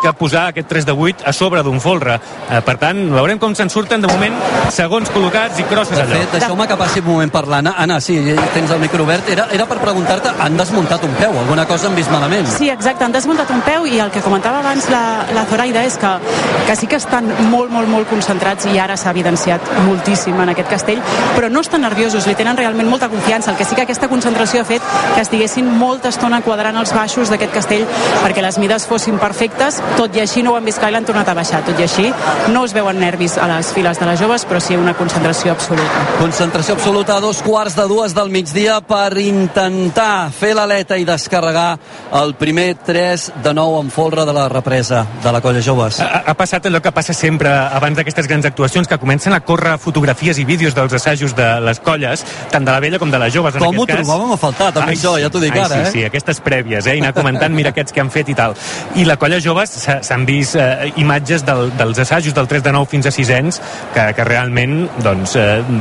que posar aquest 3 de 8 a sobre d'un folre. Per tant, veurem com se'n surten de moment segons col·locats i crosses allò. De fet, deixeu-me que passi un moment per l'Anna. Anna, sí, tens el micro obert. Era per preguntar-te, han desmuntat un peu, alguna cosa han vist malament? Sí, exacte, han desmuntat un peu i el que comentava abans la Zoraida és que sí que estan molt concentrats i ara s'ha evidenciat moltíssim en aquest castell, però no estan nerviosos, li tenen realment molta confiança. El que sí que aquesta concentració ha fet que estiguessin molta estona quadrant els baixos d'aquest castell perquè les mides fossin perfectes. Tot i així no ho han vist clar i l'han tornat a baixar. Tot i així no es veuen nervis a les files de les joves, però sí una concentració absoluta. Concentració absoluta a 2:15 del migdia per intentar fer l'aleta i descarregar el primer 3 de 9 en folre de la represa de la Colla Joves. Ha passat allò que passa sempre abans d'aquestes grans actuacions, que comencen a córrer fotografies i vídeos dels assajos de les colles, tant de la vella com de les joves. Com ho trobàvem a faltar, també això, ja t'ho dic ara. Sí, aquestes prèvies, i anar comentant, mira aquests que han fet i tal. I la Colla Joves s'han vist imatges dels assajos del 3 de 9 fins a 6ens que realment doncs,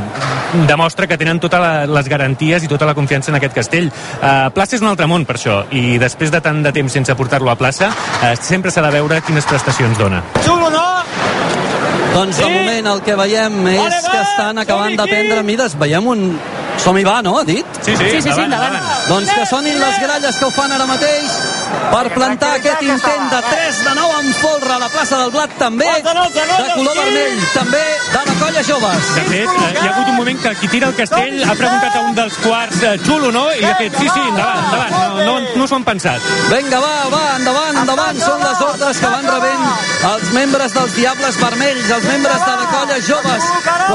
demostra que tenen totes les garanties i tota la confiança en aquest castell. Plaça és un altre món per això, i després de tant de temps sense portar-lo a plaça sempre s'ha de veure quines prestacions dona. Xulo, no? Doncs de moment el que veiem és que estan acabant de prendre mides. Veiem un... Som-hi va, no? Ha dit? Sí, endavant. Doncs que sonin les gralles que ho fan ara mateix per plantar aquest intent de 3 de 9 en folre a la plaça del Blat, també de color vermell, també de la Colla Joves. De fet, hi ha hagut un moment que qui tira el castell ha preguntat a un dels quarts xulo, no? I ha fet, sí, endavant, no s'ho han pensat. Vinga, va, endavant, són les ordres que van rebent els membres dels Diables Vermells, els membres de la Colla Joves.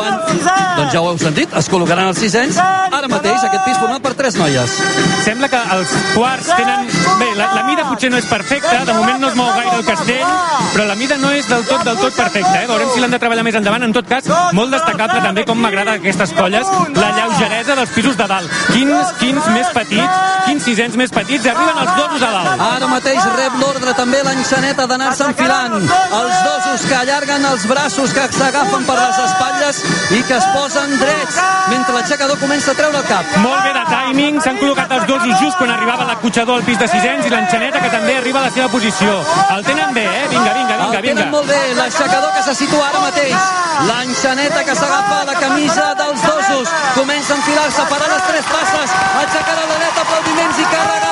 Doncs ja ho heu sentit, es col·locaran els 6ens. Ara mateix aquest pis format per 3 noies. Sembla que els quarts tenen... Bé, la mida potser no és perfecta, de moment no es mou gaire el castell, però la mida no és del tot perfecta, Veurem si l'han de treballar més endavant. En tot cas, molt destacable també, com m'agrada aquestes colles, la lleugeresa dels pisos de dalt. Quins més petits, quins 6ens més petits, arriben els dosos a dalt. Ara mateix rep l'ordre també l'enxaneta d'anar-se enfilant. Els dosos que allarguen els braços, que s'agafen per les espatlles i que es posen drets mentre l'aixecador comença a treure el cap. Molt bé de timing, s'han col·locat els dosos just quan arribava l'acotxador al pis de 6ens i l'enxaneta que també arriba a la seva posició. El tenen bé, Vinga. El tenen molt bé, l'aixecador que se situa ara mateix. L'enxaneta que s'agafa a la camisa dels dosos. Comença a enfilar-se, farà les 3 passes, aixecarà l'aleta, aplaudiments i carregar.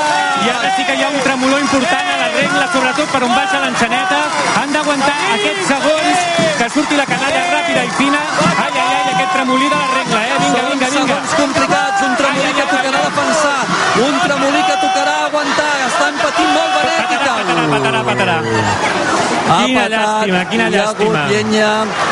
I ara sí que hi ha un tremolor important a la regla, sobretot per on baixa l'enxaneta. Han d'aguantar aquests segons que surti la canalla ràpida i fina. Ai, aquest tremolí de la regla, Vinga. Segons complicats, un tremolí que tocarà defensar, un tremolí que tocarà aguantar, estan patint molt benèfica. Patarà. Quina llàstima. Hi ha hagut llenya.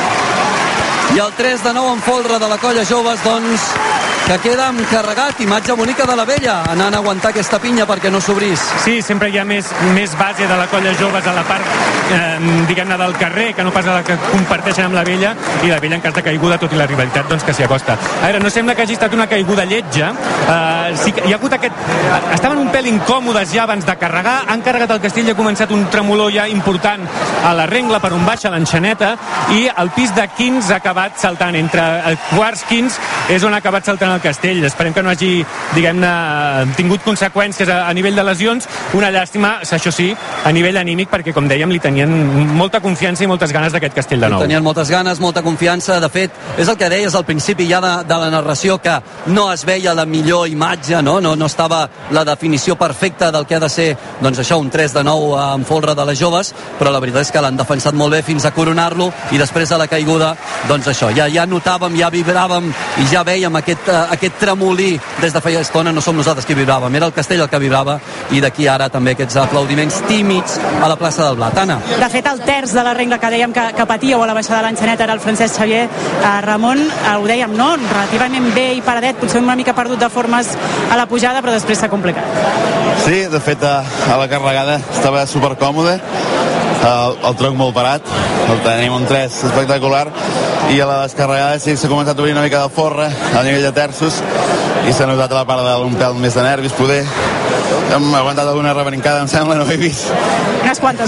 I el 3 de 9 en folre de la Colla Joves, doncs, que queda encarregat. Imatge bonica de la vella, anant a aguantar aquesta pinya perquè no s'obrís. Sí, sempre hi ha més base de la Colla Joves a la part, diguem-ne, del carrer, que no pas a la que comparteixen amb la vella, i la vella en cas de caiguda, tot i la rivalitat, doncs que s'hi acosta. A veure, no sembla que hagi estat una caiguda lletja. Sí que hi ha hagut estaven un pèl incòmodes ja abans de carregar, han carregat el castell i ha començat un tremolor ja important a la rengla per on baixa l'enxaneta, i el pis de quins ha acabat saltant. Entre quarts quins és on ha acabat saltant el castell. Esperem que no hagi, diguem-ne, tingut conseqüències a nivell de lesions. Una llàstima, això sí, a nivell anímic, perquè, com dèiem, li tenien molta confiança i moltes ganes d'aquest castell de nou. Tenien moltes ganes, molta confiança. De fet, és el que deies al principi ja de la narració, que no es veia la millor imatge, no estava la definició perfecta del que ha de ser, doncs això, un 3 de 9 en folre de les joves, però la veritat és que l'han defensat molt bé fins a coronar-lo, i després de la caiguda, doncs això, ja notàvem, ja vibràvem i ja vèiem aquest tremolí des de feia estona. No som nosaltres qui vibràvem, era el castell el que vibrava, i d'aquí ara també aquests aplaudiments tímids a la plaça del Blat. Anna. De fet, el terç de la regla que dèiem que patíeu a la baixada de l'enxaneta era el Francesc Xavier. Ramon, ho dèiem, no? Relativament bé i paradet, potser una mica perdut de formes a la pujada, però després s'ha complicat. Sí, de fet, a la carregada estava supercòmode, el tronc molt parat, tenim un 3 espectacular, i a la descarregada sí s'ha començat a obrir una mica de forra a nivell de terços, i s'ha notat a la part d'un pèl més de nervis, poder. Hem aguantat alguna rebrincada, em sembla, no ho he vist. Unes quantes.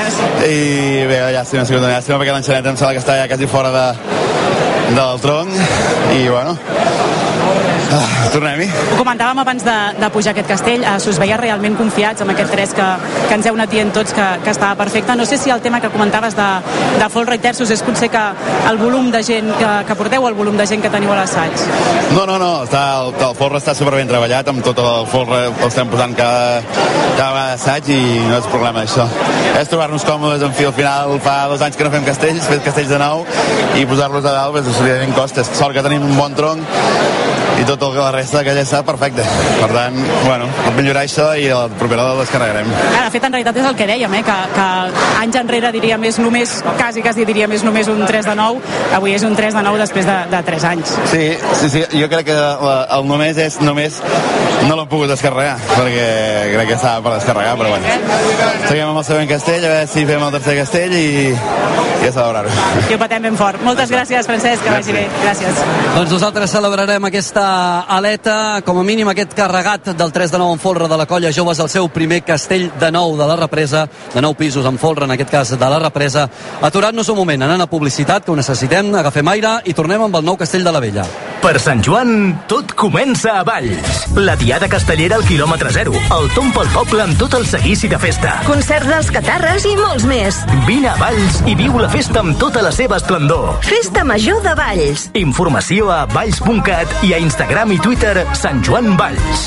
I bé, ha sigut una llàstima, perquè l'enxaneta em sembla que està ja quasi fora del tronc, i bueno, Tornem-hi. Ho comentàvem abans de pujar a aquest castell, s'us veia realment confiats amb aquest 3 que ens heu anat dient tots que estava perfecte. No sé si el tema que comentaves de folre i terços és potser que el volum de gent que porteu, el volum de gent que teniu a l'assaig. No, el folre està superben treballat, amb tot el folre el estem posant cada vegada d'assaig i no és problema això. És trobar-nos còmodes en fi. Al final fa 2 anys que no fem castells, fet castells de nou i posar-los a dalt, evidentment costa. Sort que tenim un bon tronc i tot el que la resta que ja està perfecte. Per tant, bueno, pot millorar això i el proper el descarregarem. De fet, en realitat és el que dèiem, que anys enrere diríem és només, quasi diríem és només un 3 de 9, avui és un 3 de 9 després de 3 anys. Sí, jo crec que el només és només no l'hem pogut descarregar, perquè crec que estava per descarregar, però bueno. Seguim amb el següent castell, a veure si fem el tercer castell i ja celebrar-ho. I ho patem ben fort. Moltes gràcies, Francesc, que vagi bé. Gràcies. Doncs nosaltres celebrarem aquesta aleta, com a mínim aquest carregat del 3 de 9 en folre de la Colla Joves, el seu primer castell de nou de la represa, de 9 pisos en folre, en aquest cas de la represa. Aturant-nos un moment, anant a publicitat, que ho necessitem, agafem aire i tornem amb el nou castell de la Vella. Per Sant Joan, tot comença a Valls. La diada castellera al quilòmetre 0, el tomb pel poble amb tot el seguici de festa. Concert dels Catarres i molts més. Vine a Valls i viu la festa amb tota la seva esplendor. Festa Major de Valls. Informació a valls.cat i a Instagram i Twitter Sant Joan Valls.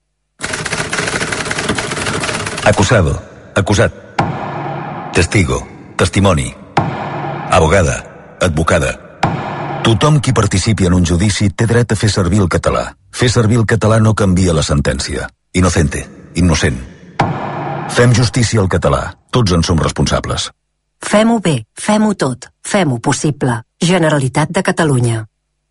Acusado, acusat. Testigo, testimoni. Abogada, advocada. Tothom qui participi en un judici té dret a fer servir el català. Fer servir el català no canvia la sentència. Inocente, innocent. Fem justícia al català. Tots en som responsables. Fem-ho bé, fem-ho tot, fem-ho possible. Generalitat de Catalunya.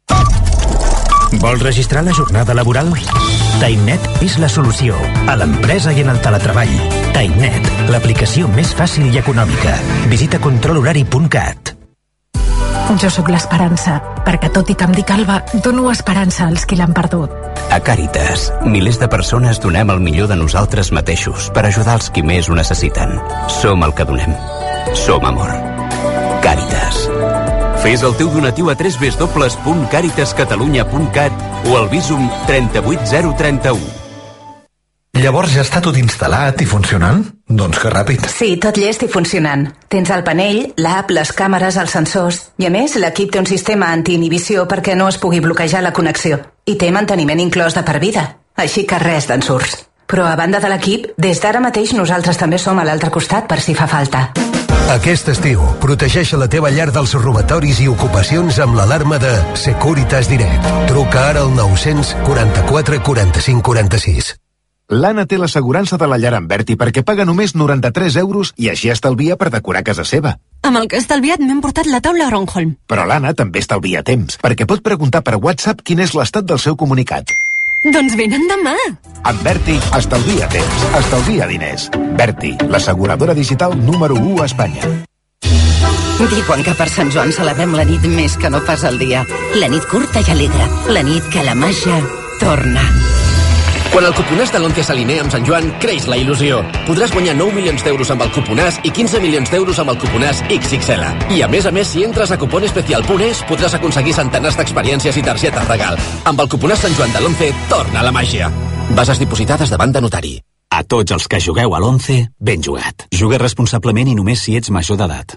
Vols registrar la jornada laboral? TimeNet és la solució a l'empresa i en el teletreball. TimeNet, l'aplicació més fàcil i econòmica. Visita controlhorari.cat. Jo sóc l'esperança, perquè tot i que em dic Alba, dono esperança als qui l'han perdut. A Càritas, milers de persones donem el millor de nosaltres mateixos per ajudar els qui més ho necessiten. Som el que donem. Som amor. Càritas. Fes el teu donatiu a www.caritascatalunya.cat o al Bizum 38031. Llavors ja està tot instal·lat i funcionant? Doncs que ràpid. Sí, tot llest i funcionant. Tens el panell, l'app, les càmeres, els sensors. I a més, l'equip té un sistema antiinhibició perquè no es pugui bloquejar la connexió. I té manteniment inclòs de per vida. Així que res d'ensurts. Però a banda de l'equip, des d'ara mateix nosaltres també som a l'altre costat per si fa falta. Aquest estiu, protegeix la teva llar dels robatoris i ocupacions amb l'alarma de Securitas Direct. Truca ara al 900 44 45 46. L'Anna té l'assegurança de la llar amb Berti perquè paga només 93 euros i així estalvia per decorar casa seva. Amb el que he estalviat m'hem portat la taula Ronholm. Però l'Anna també estalvia temps, perquè pot preguntar per WhatsApp quin és l'estat del seu comunicat. Doncs venen demà. Amb Berti, estalvia temps, estalvia diners. Berti, l'asseguradora digital número 1 a Espanya. Diuen que per Sant Joan celebrem la nit més que no pas el dia. La nit curta i alegre. La nit que la màgia torna. Quan el cuponàs de l'11 s'alinea amb Sant Joan, creix la il·lusió. Podràs guanyar 9 milions d'euros amb el cuponàs i 15 milions d'euros amb el cuponàs XXL. I a més, si entres a cuponespecial.es, podràs aconseguir centenars d'experiències i targetes regal. Amb el cuponàs Sant Joan de l'11, torna la màgia. Bases dipositades davant de notari. A tots els que jugueu a l'11, ben jugat. Juga responsablement i només si ets major d'edat.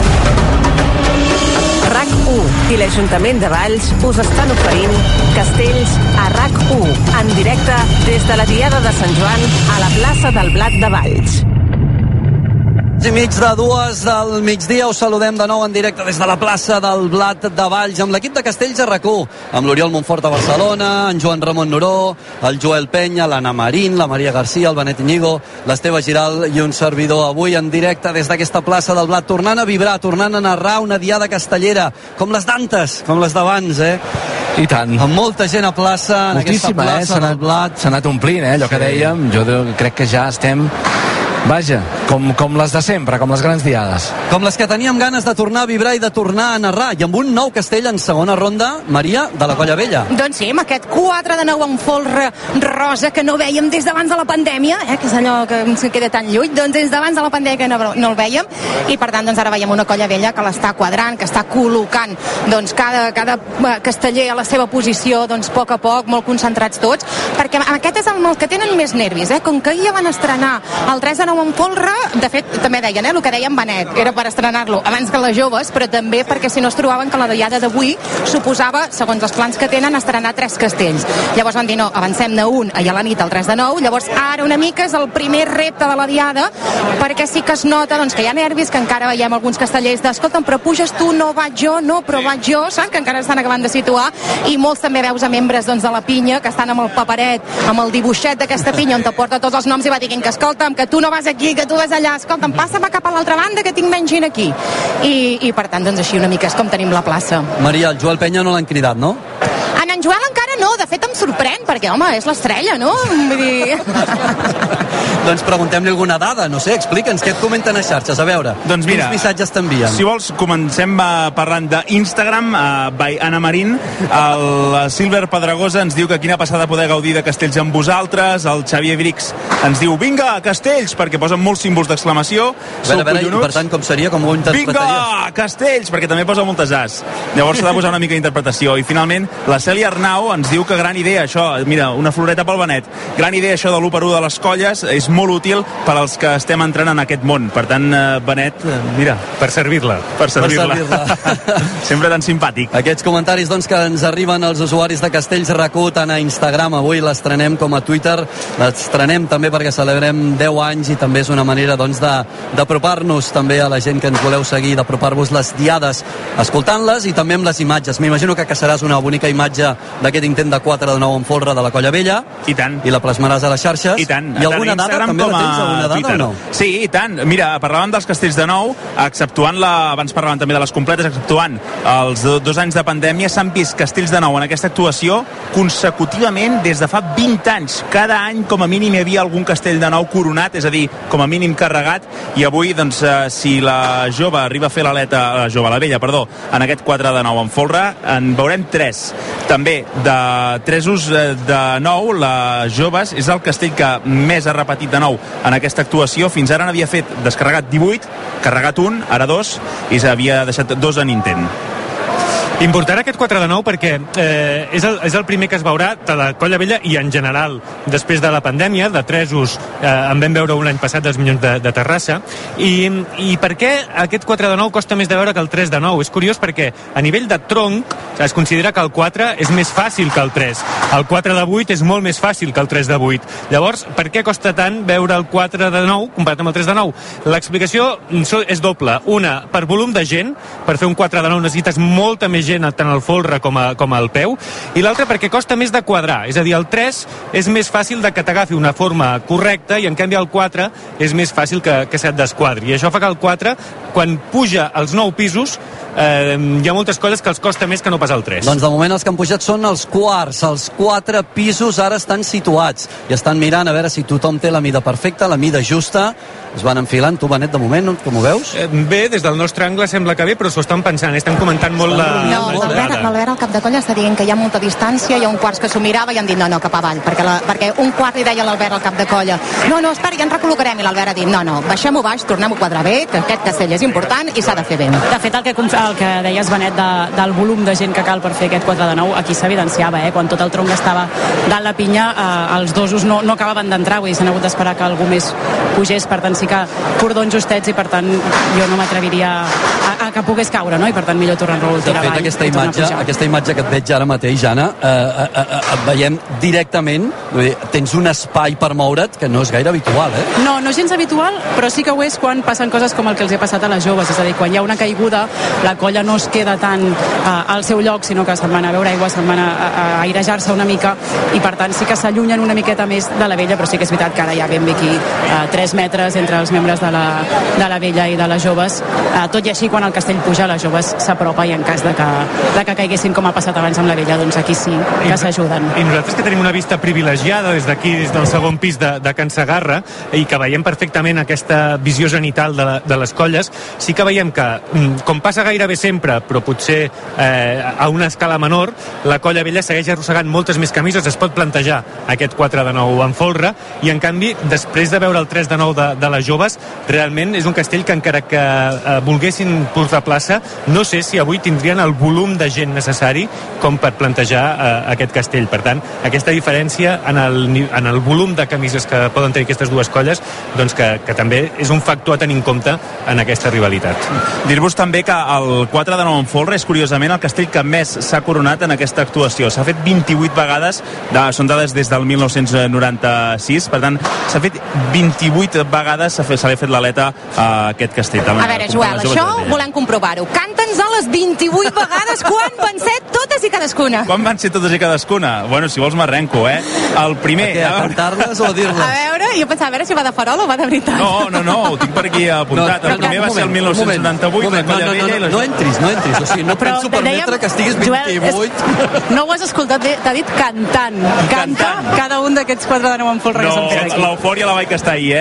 RAC1 i l'Ajuntament de Valls us estan oferint Castells a RAC1 en directe des de la Diada de Sant Joan a la plaça del Blat de Valls. I mig de 2 del migdia us saludem de nou en directe des de la plaça del Blat de Valls amb l'equip de Castells a RAC1, amb l'Oriol Montfort a Barcelona, en Joan Ramon Noró, el Joel Penya, l'Anna Marín, la Maria Garcia, el Benet Iñigo, l'Esteve Giral i un servidor avui en directe des d'aquesta plaça del Blat, tornant a vibrar, tornant a narrar una diada castellera com les d'antes, com les d'abans, I tant. Amb molta gent a plaça, en aquesta plaça del Blat. S'ha anat omplint, allò que dèiem. Jo crec que ja estem Vaja, com les de sempre, com les grans diades. Com les que teníem ganes de tornar a vibrar i de tornar a narrar, i amb un nou castell en segona ronda, Maria, de la Colla Vella. Doncs sí, amb aquest 4-9 en folre rosa que no vèiem des d'abans de la pandèmia, que és allò que ens queda tan lluny, doncs des d'abans de la pandèmia que no el vèiem, i per tant doncs ara veiem una Colla Vella que l'està quadrant, que està col·locant doncs cada casteller a la seva posició, doncs a poc, molt concentrats tots, perquè aquest és el que tenen més nervis, com que ahir van estrenar el 3-9 en folre, de fet també deien, el que deien Benet, era per estrenar-lo abans que les joves, però també perquè si no es trobaven que la diada d'avui suposava, segons els plans que tenen, estrenar 3 castells. Llavors van dir, no, avancem-ne un ahir a la nit al 3-9, llavors ara una mica és el primer repte de la diada, perquè sí que es nota doncs, que hi ha nervis, que encara veiem alguns castellers escolta'm, però puges tu, no vaig jo, no, però vaig jo, saps? Que encara estan acabant de situar, i molts també veus a membres doncs, de la pinya que estan amb el paperet, amb el dibuixet d'aquesta pinya on te porta tots els noms i va dient que escolta'm, que tu no vas aquí, que tu vas allà, escolta'm, passa'm cap a l'altra banda que tinc menys gent aquí. I per tant, doncs així una mica és com tenim la plaça. Maria, el Joel Penya no l'han cridat, no? En Joel encara no, de fet em sorprèn, perquè, home, és l'estrella, no? Vull dir... Doncs preguntem-li alguna dada, no sé, explica'ns què et comenten a xarxes, a veure, doncs mira, quins missatges t'envien. Si vols, comencem parlant d'Instagram, by Anna Marín. El Silver Pedregosa ens diu que quina passada poder gaudir de castells amb vosaltres. El Xavier Brix ens diu, vinga, castells, perquè posen molts símbols d'exclamació. A veure, i per tant, com seria, com ho interpretaries? Vinga, castells, perquè també posa moltes as. Llavors s'ha de posar una mica d'interpretació. I finalment, la Cèlia Arnau ens diu que gran idea això, mira, una floreta pel Benet, gran idea això de l'1x1 de les colles, és molt útil per als que estem entrant en aquest món. Per tant, Benet, mira, per servir-la. Sempre tan simpàtic. Aquests comentaris doncs, que ens arriben als usuaris de Castells RAC1 tant a Instagram, avui l'estrenem com a Twitter, l'estrenem també perquè celebrem 10 anys i també és una manera doncs, d'apropar-nos també a la gent que ens voleu seguir, d'apropar-vos les diades escoltant-les i també amb les imatges. M'imagino que caçaràs una bonica imatge d'aquest intent de 4-9 en folre de la Colla Vella. I tant. I la plasmaràs a les xarxes. I tant. I alguna dada? També la tens, alguna dada o no? Sí, i tant. Mira, parlàvem dels castells de nou, abans parlàvem també de les completes, exceptuant els 2 anys de pandèmia, s'han vist castells de nou en aquesta actuació consecutivament des de fa 20 anys. Cada any, com a mínim, hi havia algun castell de nou coronat, és a dir, com a mínim carregat, i avui, doncs, si la jove arriba a fer la vella, en aquest 4-9 en folre, en veurem 3. També, de 3 ús de nou, la joves és el castell que més ha repetit de nou en aquesta actuació. Fins ara n'havia fet descarregat 18, carregat 1, ara 2, i s'havia deixat 2 en intent. Important aquest 4-9 perquè és el primer que es veurà de la Colla Vella i en general després de la pandèmia, de 3 ús en vam veure un any passat dels Minyons de Terrassa, i per què aquest 4-9 costa més de veure que el 3-9? És curiós perquè a nivell de tronc es considera que el 4 és més fàcil que el 3, el 4-8 és molt més fàcil que el 3-8. Llavors, per què costa tant veure el 4-9 comparat amb el 3-9? L'explicació és doble. Una, per volum de gent, per fer un 4-9 necessites molta més gent tant al folre com al peu, i l'altre perquè costa més de quadrar, és a dir, el 3 és més fàcil de que t'agafi una forma correcta i en canvi el 4 és més fàcil que se't desquadri, i això fa que el 4 quan puja als 9 pisos hi ha moltes coses que els costa més que no pas el 3. Doncs de moment els que han pujat són els quarts, els 4 pisos ara estan situats i estan mirant a veure si tothom té la mida perfecta, la mida justa. Es van enfilant. Tu, Benet, de moment, com ho veus? Bé, des del nostre angle sembla que bé, però s'ho estan pensant, estan comentant molt l'Albert al cap de colla està dient que hi ha molta distància, hi ha un quarts que s'ho mirava i han dit no, cap avall, perquè un quart li deia l'Albert al cap de colla, no, espera, ja ens recol·locarem, i l'Albert ha dit, no, baixem-ho baix, tornem-ho a quadrar bé, que aquest castell és important i s'ha de fer bé. De fet, el que deies, Benet, del volum de gent que cal per fer aquest 4-9, aquí s'evidenciava, quan tot el tronc estava dalt la pinya, els dosos no acabaven d'entrar, vull dir, s'han hagut d'esperar que algú més pugés, per tant sí que cordons justets, i per tant jo no m'atreviria a que pogués caure, no? I per tant millor tornar-lo a tirar avall. De fet, aquesta imatge que et veig ara mateix, Anna, et veiem directament, tens un espai per moure't que no és gaire habitual, No és gens habitual, però sí que ho és quan passen coses com el que els ha passat a les joves, és a dir, quan hi ha una caiguda, la colla no es queda tant al seu lloc, sinó que se'n van a veure aigua, se'n van a airejar-se una mica, i per tant sí que s'allunyen una miqueta més de la vella, però sí que és veritat que ara hi ha ben bé aquí 3 metres entre els membres de la vella i de les joves, tot i així quan el castell puja, les joves s'apropa i en cas de que caiguessin com ha passat abans amb la vella, doncs aquí sí que s'ajuden. I nosaltres que tenim una vista privilegiada des d'aquí, des del segon pis de Can Segarra, i que veiem perfectament aquesta visió zenital de les colles, sí que veiem que, com passa gairebé sempre, però potser a una escala menor, la colla vella segueix arrossegant moltes més camises, es pot plantejar aquest 4 de 9 en folre, i en canvi, després de veure el 3 de 9 de les joves, realment és un castell que encara que volguessin portar plaça, no sé si avui tindrien el volum de gent necessari com per plantejar aquest castell. Per tant, aquesta diferència en el volum de camises que poden tenir aquestes dues colles, doncs que també és un factor a tenir en compte en aquesta rivalitat. Dir-vos també que el 4 de 9 en folre és curiosament el castell que més s'ha coronat en aquesta actuació. S'ha fet 28 vegades, són dades des del 1996, per tant, s'ha fet 28 vegades, se li ha fet l'aleta a aquest castell. A veure, Joel, això volem comprovar-ho. Canta'ns a les 28 vegades quan van ser totes i cadascuna. Quan van ser totes i cadascuna? Bueno, si vols m'arrenco, El primer... A cantar-les o a dir-les? A veure, jo pensava, a veure si va de farol o va de veritat. No, ho tinc per aquí apuntat. El primer va ser el 1998, la colla vella i la... No entris. O sigui, no penso permetre que estiguis 28. No ho has escoltat bé, t'ha dit cantant. Canta cada un d'aquests 4 de 9 en folre que són per aquí. L'eufòria la vaig estar ahir,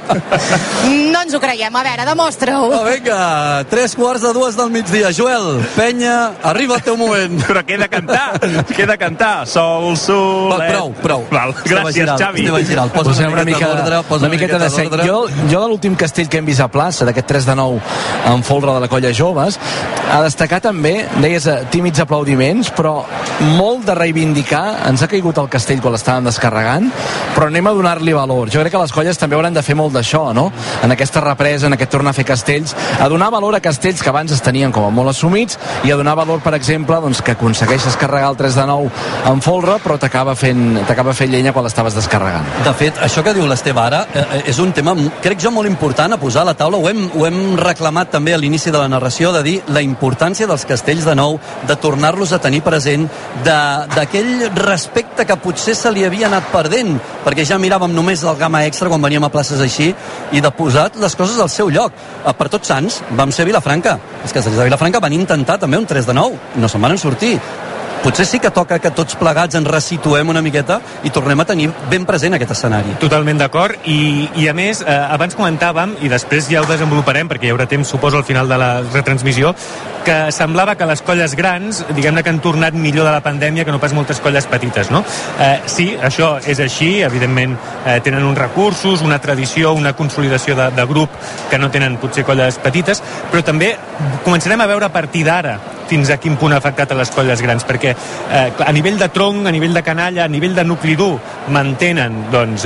No ens ho creiem. A veure, demostra-ho. Vinga, 3:45 del migdia. Joel, Penya, arriba el teu moment. Però què he de cantar? Sol, solet... Prou. Gràcies, Xavi. Posem una miqueta de seny. Jo de l'últim castell que hem vist a plaça, d'aquest 3 de 9 en folre de la colla joves, a destacar també, deies tímids aplaudiments, però molt de reivindicar. Ens ha caigut el castell quan l'estàvem descarregant, però anem a donar-li valor. Jo crec que les colles també hauran de fer molt d'això, no? En aquesta represa, en aquest tornar a fer castells, a donar valor a castells que abans es tenien com a molt assumits, i a donar valor, per exemple, doncs, que aconsegueixes carregar el 3 de 9 en folre, però t'acaba fent llenya quan l'estaves descarregant. De fet, això que diu l'Esteve ara és un tema, crec jo, molt important a posar a la taula. Ho hem reclamat també a l'inici de la narració, de dir la importància dels castells de nou, de tornar-los a tenir present, d'aquell respecte que potser se li havia anat perdent, perquè ja miràvem només el gamma extra quan veníem a places així, i de posar les coses al seu lloc. Per Tots Sants vam ser a Vilafranca. Els castells de Vilafranca van intentar també un 3 de 9, no se'n van sortir. Potser sí que toca que tots plegats ens resituem una miqueta i tornem a tenir ben present aquest escenari. Totalment d'acord, i a més, abans comentàvem, i després ja ho desenvoluparem, perquè hi haurà temps, suposo, al final de la retransmissió, que semblava que les colles grans, diguem-ne que han tornat millor de la pandèmia que no pas moltes colles petites, no? Sí, això és així, evidentment tenen uns recursos, una tradició, una consolidació de grup que no tenen potser colles petites, però també començarem a veure a partir d'ara fins a quin punt ha afectat a les colles grans, perquè a nivell de tronc, a nivell de canalla, a nivell de nucli dur, mantenen doncs,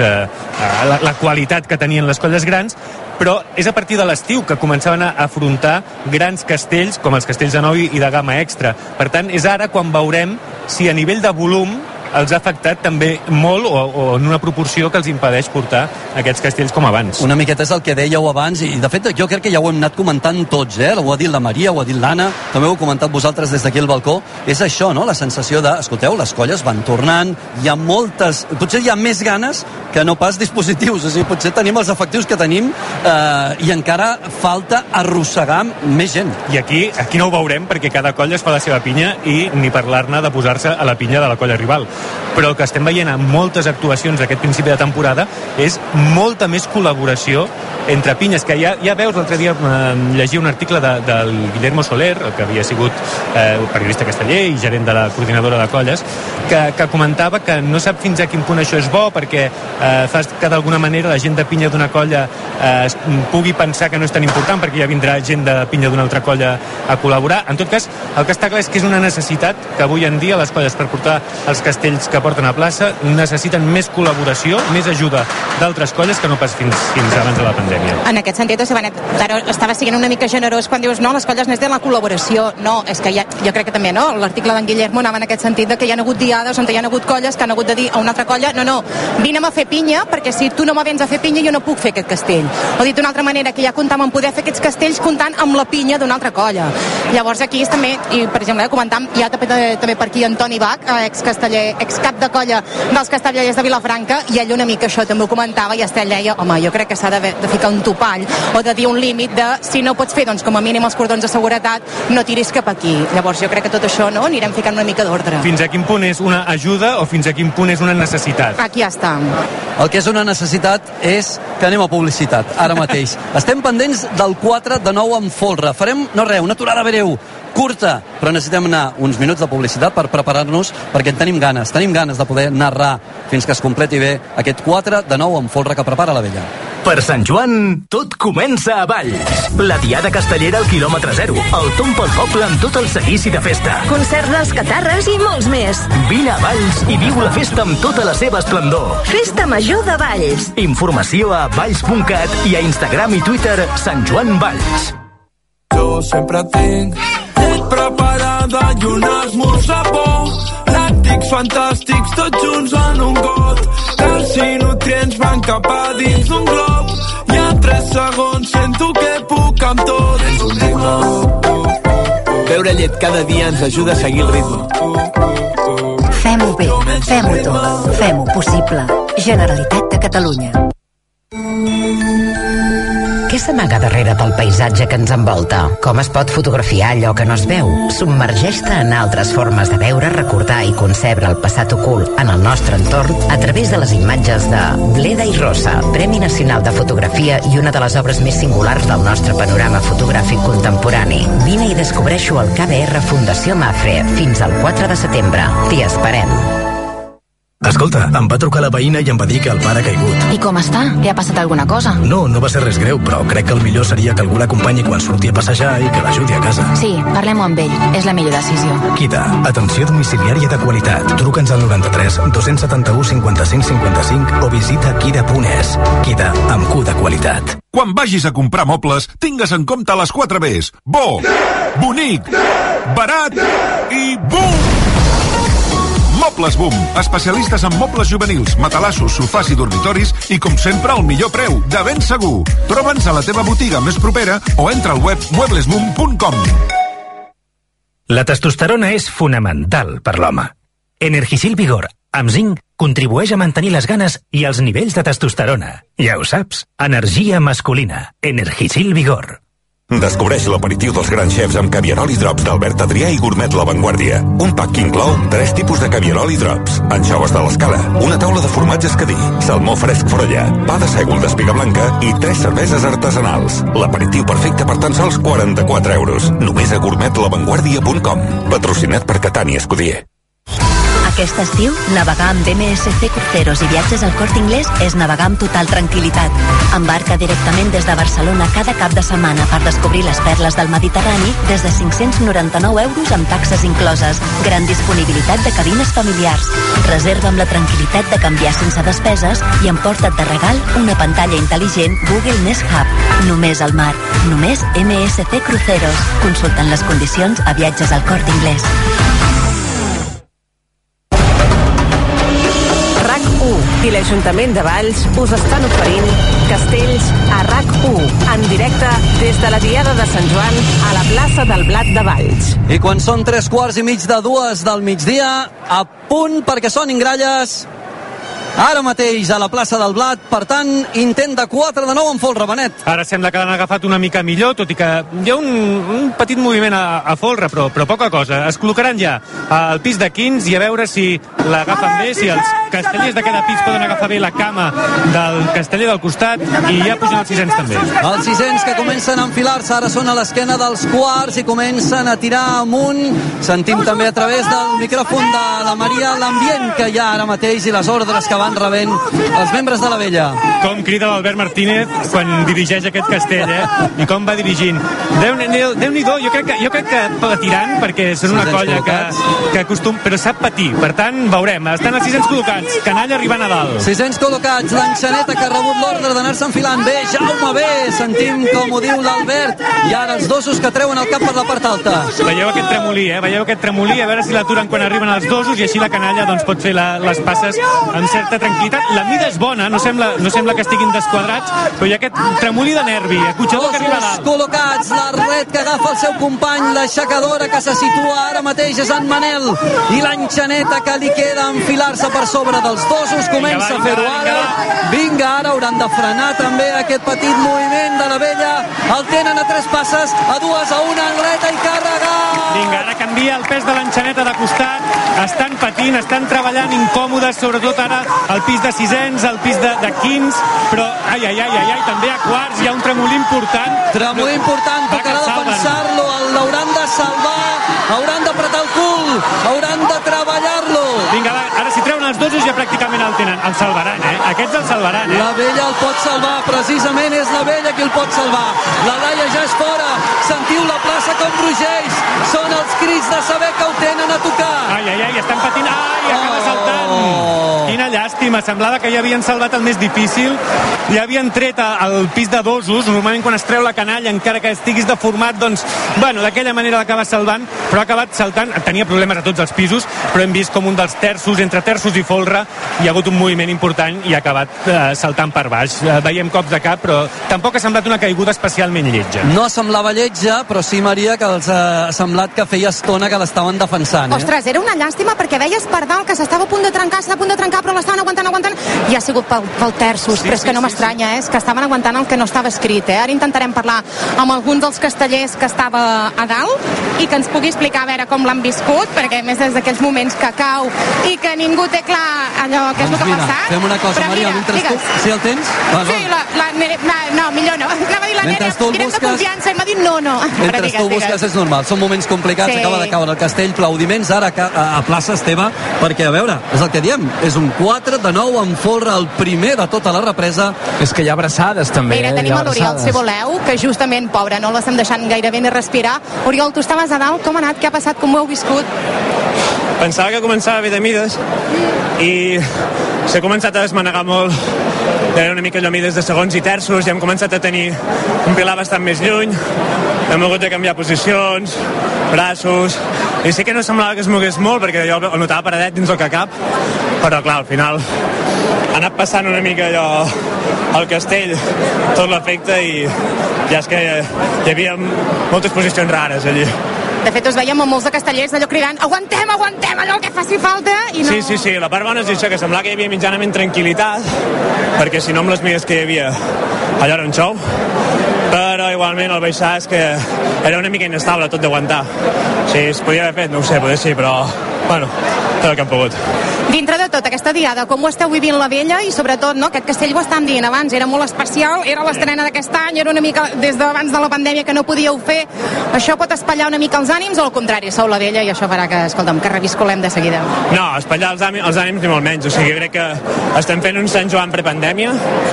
la qualitat que tenien les colles grans, però és a partir de l'estiu que començaven a afrontar grans castells com els castells de nou i de gamma extra. Per tant, és ara quan veurem si a nivell de volum els ha afectat també molt o en una proporció que els impedeix portar aquests castells com abans. Una miqueta és el que dèieu abans, i de fet jo crec que ja ho hem anat comentant tots, ho ha dit la Maria, ho ha dit l'Anna, també ho heu comentat vosaltres des d'aquí al balcó. És això, no?, la sensació de, escolteu, les colles van tornant, hi ha moltes, potser hi ha més ganes que no pas dispositius, o sigui, potser tenim els efectius que tenim i encara falta arrossegar més gent. I aquí no ho veurem, perquè cada colla es fa la seva pinya i ni parlar-ne de posar-se a la pinya de la colla rival. Però el que estem veient en moltes actuacions d'aquest principi de temporada és molta més col·laboració entre pinyes, que ja veus, l'altre dia llegia un article del Guillermo Soler, que havia sigut periodista casteller i gerent de la coordinadora de colles, que comentava que no sap fins a quin punt això és bo, perquè fas que d'alguna manera la gent de pinya d'una colla pugui pensar que no és tan important, perquè ja vindrà gent de pinya d'una altra colla a col·laborar. En tot cas, el que està clar és que és una necessitat que avui en dia les colles, per portar els castells que porten a plaça, necessiten més col·laboració, més ajuda d'altres colles que no pas fins abans de la pandèmia. En aquest sentit, Benet, estava sent una mica generós quan dius, no, les colles necessiten la col·laboració. No, és que jo crec que també, no? L'article d'en Guillermo anava en aquest sentit de que hi ha hagut diades on hi ha hagut colles que han hagut de dir a una altra colla, no, vine'm a fer pinya, perquè si tu no me vens a fer pinya jo no puc fer aquest castell. O dit d'una altra manera, que ja comptàvem poder fer aquests castells comptant amb la pinya d'una altra colla. Llavors aquí és també, i per exemple, comentam, hi ha també per aquí Antoni Bach, excasteller excap de colla dels castellers de Vilafranca, i ell una mica això també ho comentava, i Estell deia, home, jo crec que s'ha de ficar un topall o de dir un límit de, si no pots fer, doncs com a mínim els cordons de seguretat, no tiris cap aquí. Llavors jo crec que tot això, no?, anirem ficant una mica d'ordre. Fins a quin punt és una ajuda o fins a quin punt és una necessitat? Aquí ja està. El que és una necessitat és que anem a publicitat, ara mateix. Estem pendents del 4 de 9 amb folre. Farem, no res, una aturada breu, curta, però necessitem anar uns minuts de publicitat per preparar-nos, perquè en tenim ganes de poder narrar fins que es completi bé aquest 4 de 9 amb folre que prepara la Vella. Per Sant Joan, tot comença a Valls. La diada castellera al quilòmetre 0. El tomb pel poble amb tot el seguici de festa. Concert dels Catarres i molts més. Vine a Valls i viu la festa amb tota la seva esplendor. Festa Major de Valls. Informació a valls.cat i a Instagram i Twitter Sant Joan Valls. Jo sempre tinc preparada i un esmorzar bo, làctics fantàstics tots junts en un got, calci i nutrients van cap a dins d'un glob, i en 3 segons sento que puc amb tot. Ets un ritme. Beure llet cada dia ens ajuda a seguir el ritme. Fem-ho bé, fem-ho tot, fem-ho possible. Generalitat de Catalunya. Què s'amaga darrere del paisatge que ens envolta? Com es pot fotografiar allò que no es veu? Submergeix-te en altres formes de veure, recordar i concebre el passat ocult en el nostre entorn a través de les imatges de Bleda i Rosa, Premi Nacional de Fotografia i una de les obres més singulars del nostre panorama fotogràfic contemporani. Vine i descobreixo el KBR Fundació Mafre fins al 4 de setembre. T'hi esperem. Escolta, em va trucar la veïna i em va dir que el pare ha caigut. I com està? Li ha passat alguna cosa? No va ser res greu, però crec que el millor seria que algú l'acompanyi quan surti a passejar i que l'ajudi a casa. Sí, parlem-ho amb ell. És la millor decisió. Quita, atenció domiciliària de qualitat. Truca'ns al 93 271 55 55 o visita Kida.es. Kida, amb Q de qualitat. Quan vagis a comprar mobles, tingues en compte les 4 Bs. Bo, bonic, barat i BOOM! Mobles Boom, especialistes en mobles juvenils, matalassos, sofàs i dormitoris i, com sempre, al millor preu, de ben segur. Troba'ns a la teva botiga més propera o entra al web mueblesboom.com. La testosterona és fonamental per l'home. Energisil Vigor, amb zinc, contribueix a mantenir les ganes i els nivells de testosterona. Ja ho saps, energia masculina. Energisil Vigor. Descobreix l'aperitiu dels grans xefs amb caviarol i drops d'Albert Adrià i Gourmet La Vanguardia. Un pack que inclou 3 tipus de caviarol i drops, anxoves de l'Escala, una taula de formatges Cadí, salmó fresc Frollà, pa de sègol d'espiga blanca i 3 cerveses artesanals. L'aperitiu perfecte per tan sols 44 euros. Només a gourmetlavanguardia.com. Patrocinat per Catània Escudier. Aquest estiu, navegar amb MSC Cruceros i viatges al Corte Inglés és navegar amb total tranquil·litat. Embarca directament des de Barcelona cada cap de setmana per descobrir les perles del Mediterrani des de 599 euros amb taxes incloses. Gran disponibilitat de cabines familiars. Reserva amb la tranquil·litat de canviar sense despeses i emporta't de regal una pantalla intel·ligent Google Nest Hub. Només al mar. Només MSC Cruceros. Consulten les condicions a viatges al Corte Inglés. RAC1 i l'Ajuntament de Valls us estan oferint Castells a RAC1 en directe des de la Diada de Sant Joan a la plaça del Blat de Valls. I quan són 2:15 del migdia, a punt perquè sonin gralles, ara mateix a la plaça del Blat, per tant, intent de 4 de 9 en folre, Benet. Ara sembla que l'han agafat una mica millor, tot i que hi ha un petit moviment a folre, però poca cosa. Es col·locaran ja al pis de 15 i a veure si l'agafen bé, si els castellers de cada pis poden agafar bé la cama del casteller del costat, i ja pugen els 600 també. Els 600 que comencen a enfilar-se ara són a l'esquena dels quarts i comencen a tirar amunt. Sentim també a través del micròfon de la Maria l'ambient que hi ha ara mateix i les ordres que van rebent els membres de la Vella. Com crida l'Albert Martínez quan dirigeix aquest castell, I com va dirigint. Déu-n'hi-do, jo crec que patiran, perquè són una colla que acostuma, però sap patir. Per tant, veurem. Estan els 600 col·locats. Canalla arribant a dalt. 600 col·locats. L'enxaneta que ha rebut l'ordre d'anar-se enfilant. Bé, Jaume, bé. Sentim com ho diu l'Albert. I ara els dosos que treuen el cap per la part alta. Veieu aquest tremolí, Veieu aquest tremolí. A veure si l'aturen quan arriben els dosos i així la canalla doncs pot fer les passes amb certa certa tranquil·litat. La mida és bona, no sembla que estiguin desquadrats, però hi ha aquest tremolí de nervi, acotxador que arriba a dalt. Col·locats, la ret que agafa el seu company, l'aixecadora que se situa ara mateix és en Manel, i l'enxaneta que li queda enfilar-se per sobre dels dosos, comença a fer-ho ara. Vinga, ara hauran de frenar també aquest petit moviment de la vella. El tenen a 3 passes, a 2, a 1, enreta i càrrega. Vinga, ara canvia el pes de l'enxaneta de costat, estan patint, estan treballant incòmodes, sobretot ara al pis de sisens, al pis de quins, però ai, també a quarts hi ha un tremolí important. Tremolí important, tocarà defensar-lo, l'hauran de salvar, hauran d'apretar el cul, hauran de treballar-lo. Vinga, va, ara si treuen els dosos ja pràcticament el tenen, el salvaran, aquests el salvaran, La vella el pot salvar, precisament és la vella qui el pot salvar. La Laia ja és fora, sentiu la plaça com rugeix, són els crits de saber que ho tenen a tocar. Ai, estan patint, acaba saltant. Quina llàstima, semblava que ja havien salvat el més difícil, ja havien tret el pis de dosos, normalment quan es treu la canalla, encara que estiguis deformat, doncs, bueno, d'aquella manera l'acabes salvant, però ha acabat saltant, tenia problemes a tots els pisos, però hem vist com un dels terços, entre terços i folre, hi ha hagut un moviment important i ha acabat saltant per baix. Veiem cops de cap, però tampoc ha semblat una caiguda especialment lletja. No semblava lletja, però sí, Maria, que els ha semblat que feia estona que l'estaven defensant. Ostres, era una llàstima perquè veies per dalt que s'estava a punt de trencar, però l'estaven aguantant, i ha sigut pel terços, però és que no m'estranya, és que estaven aguantant el que no estava escrit. Ara intentarem parlar amb alguns dels castellers que estava a dalt i que ens pugui explicar a veure com l'han viscut, perquè a més des d'aquells moments que cau i que ningú té clar allò que és el que ha passat. Fem una cosa, Maria, mentre tu... Sí, el tens? Sí, no, millor no. Anava a dir la Nere, direm de confiança, i m'ha dit no. Mentre tu busques és normal, són moments complicats, acaba de caure el castell, plaudiments ara a plaça Esteve, perquè, a veure, és el que diem, és un 4 de 9 en folre, el primer de tota la represa. És que hi ha abraçades també. Mira, tenim l'Oriol, si voleu, que justament, pobre, no l'estem deixant gairebé ni respirar. Oriol, tu estaves a dalt, com ha anat, què ha passat, com ho heu viscut? Pensava que començava bé de mides i s'ha començat a desmanegar molt. Era una mica allò mides de segons i terços, ja hem començat a tenir un pilar bastant més lluny, hem hagut de canviar posicions, braços, i sí que no semblava que es mogués molt perquè jo el notava paradet dins el cacap, però clar, al final ha anat passant una mica allò al castell, tot l'efecte, i ja és que hi havia moltes posicions rares allí. De fet, us veiem amb molts de castellers allò cridant aguantem, allò que faci falta, i no... Sí, la part bona és això, que semblava que hi havia mitjanament tranquil·litat, perquè si no amb les mides que hi havia allò era un xou, però igualment el baixar és que era una mica inestable tot d'aguantar. Si es podia haver fet, no ho sé, potser sí, però bueno, tot el que hem pogut. Dintre de tot, aquesta diada, com ho esteu vivint la vella i sobretot, no, aquest castell ho estan dient abans, era molt especial, era l'estrena d'aquest any, era una mica des d'abans de la pandèmia que no podíeu fer, això pot espatllar una mica els ànims o al contrari, sou la vella i això farà que, escolta'm, que reviscolem de seguida? No, espatllar els ànims ni molt menys, o sigui, crec que estem fent un Sant Joan prepandèmia,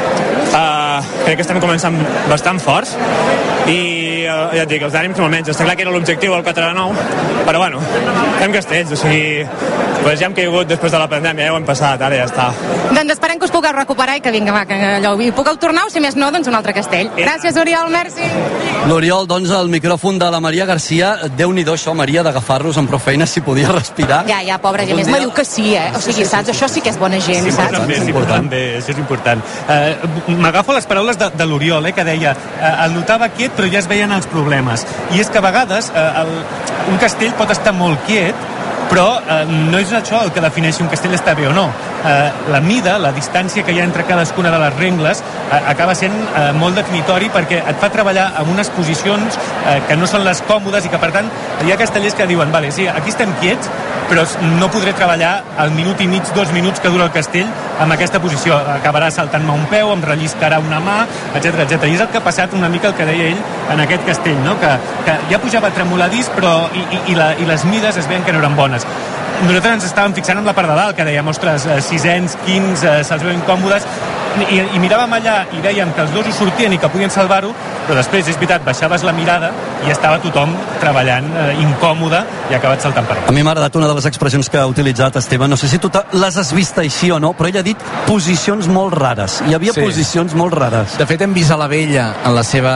crec que estem començant bastant forts i ja et dic, els ànims molt menys, està clar que era l'objectiu el 4 de 9, però bueno, fem castells, o sigui, pues ja hem caigut després de la pandèmia, ja ho hem passat, ara ja està. Doncs esperem que us pugueu recuperar i que vinga, va, que allò hi pugueu tornar, o si més no, doncs un altre castell. Gràcies, Oriol, merci. L'Oriol, doncs, el micròfon de la Maria Garcia, Déu-n'hi-do això, Maria, d'agafar-los amb prou feina si podia respirar. Ja, pobra gent, me diu que sí, o sigui, saps, això sí que és bona gent, saps? Sí, és important. M'agafo les paraules de l'Oriol, que deia, el notava quiet, però ja es veien els problemes. I és que a vegades un castell pot estar molt quiet, però no és això el que defineix si un castell està bé o no. La mida, la distància que hi ha entre cadascuna de les rengles acaba sent molt definitori perquè et fa treballar en unes posicions que no són les còmodes i que, per tant, hi ha castellers que diuen, vale, sí, aquí estem quiets, però no podré treballar el minut i mig, 2 minuts que dura el castell amb aquesta posició. Acabarà saltant-me un peu, em relliscarà una mà, etc. I és el que ha passat una mica el que deia ell en aquest castell, no? Que ja pujava tremoladís, però i les mides es veien que no eren bones. Nosaltres ens estàvem fixant en la part de dalt, que dèiem, ostres, sisens, quins, se'ls veuen incòmodes, i miràvem allà i dèiem que els dosos sortien i que podien salvar-ho, però després, és veritat, baixaves la mirada i estava tothom treballant incòmode i ha acabat saltant per A mi m'ha agradat una de les expressions que ha utilitzat Esteve, no sé si tu les has vist així o no, però ell ha dit posicions molt rares. Hi havia posicions molt rares. De fet, hem vist a la Vella en la seva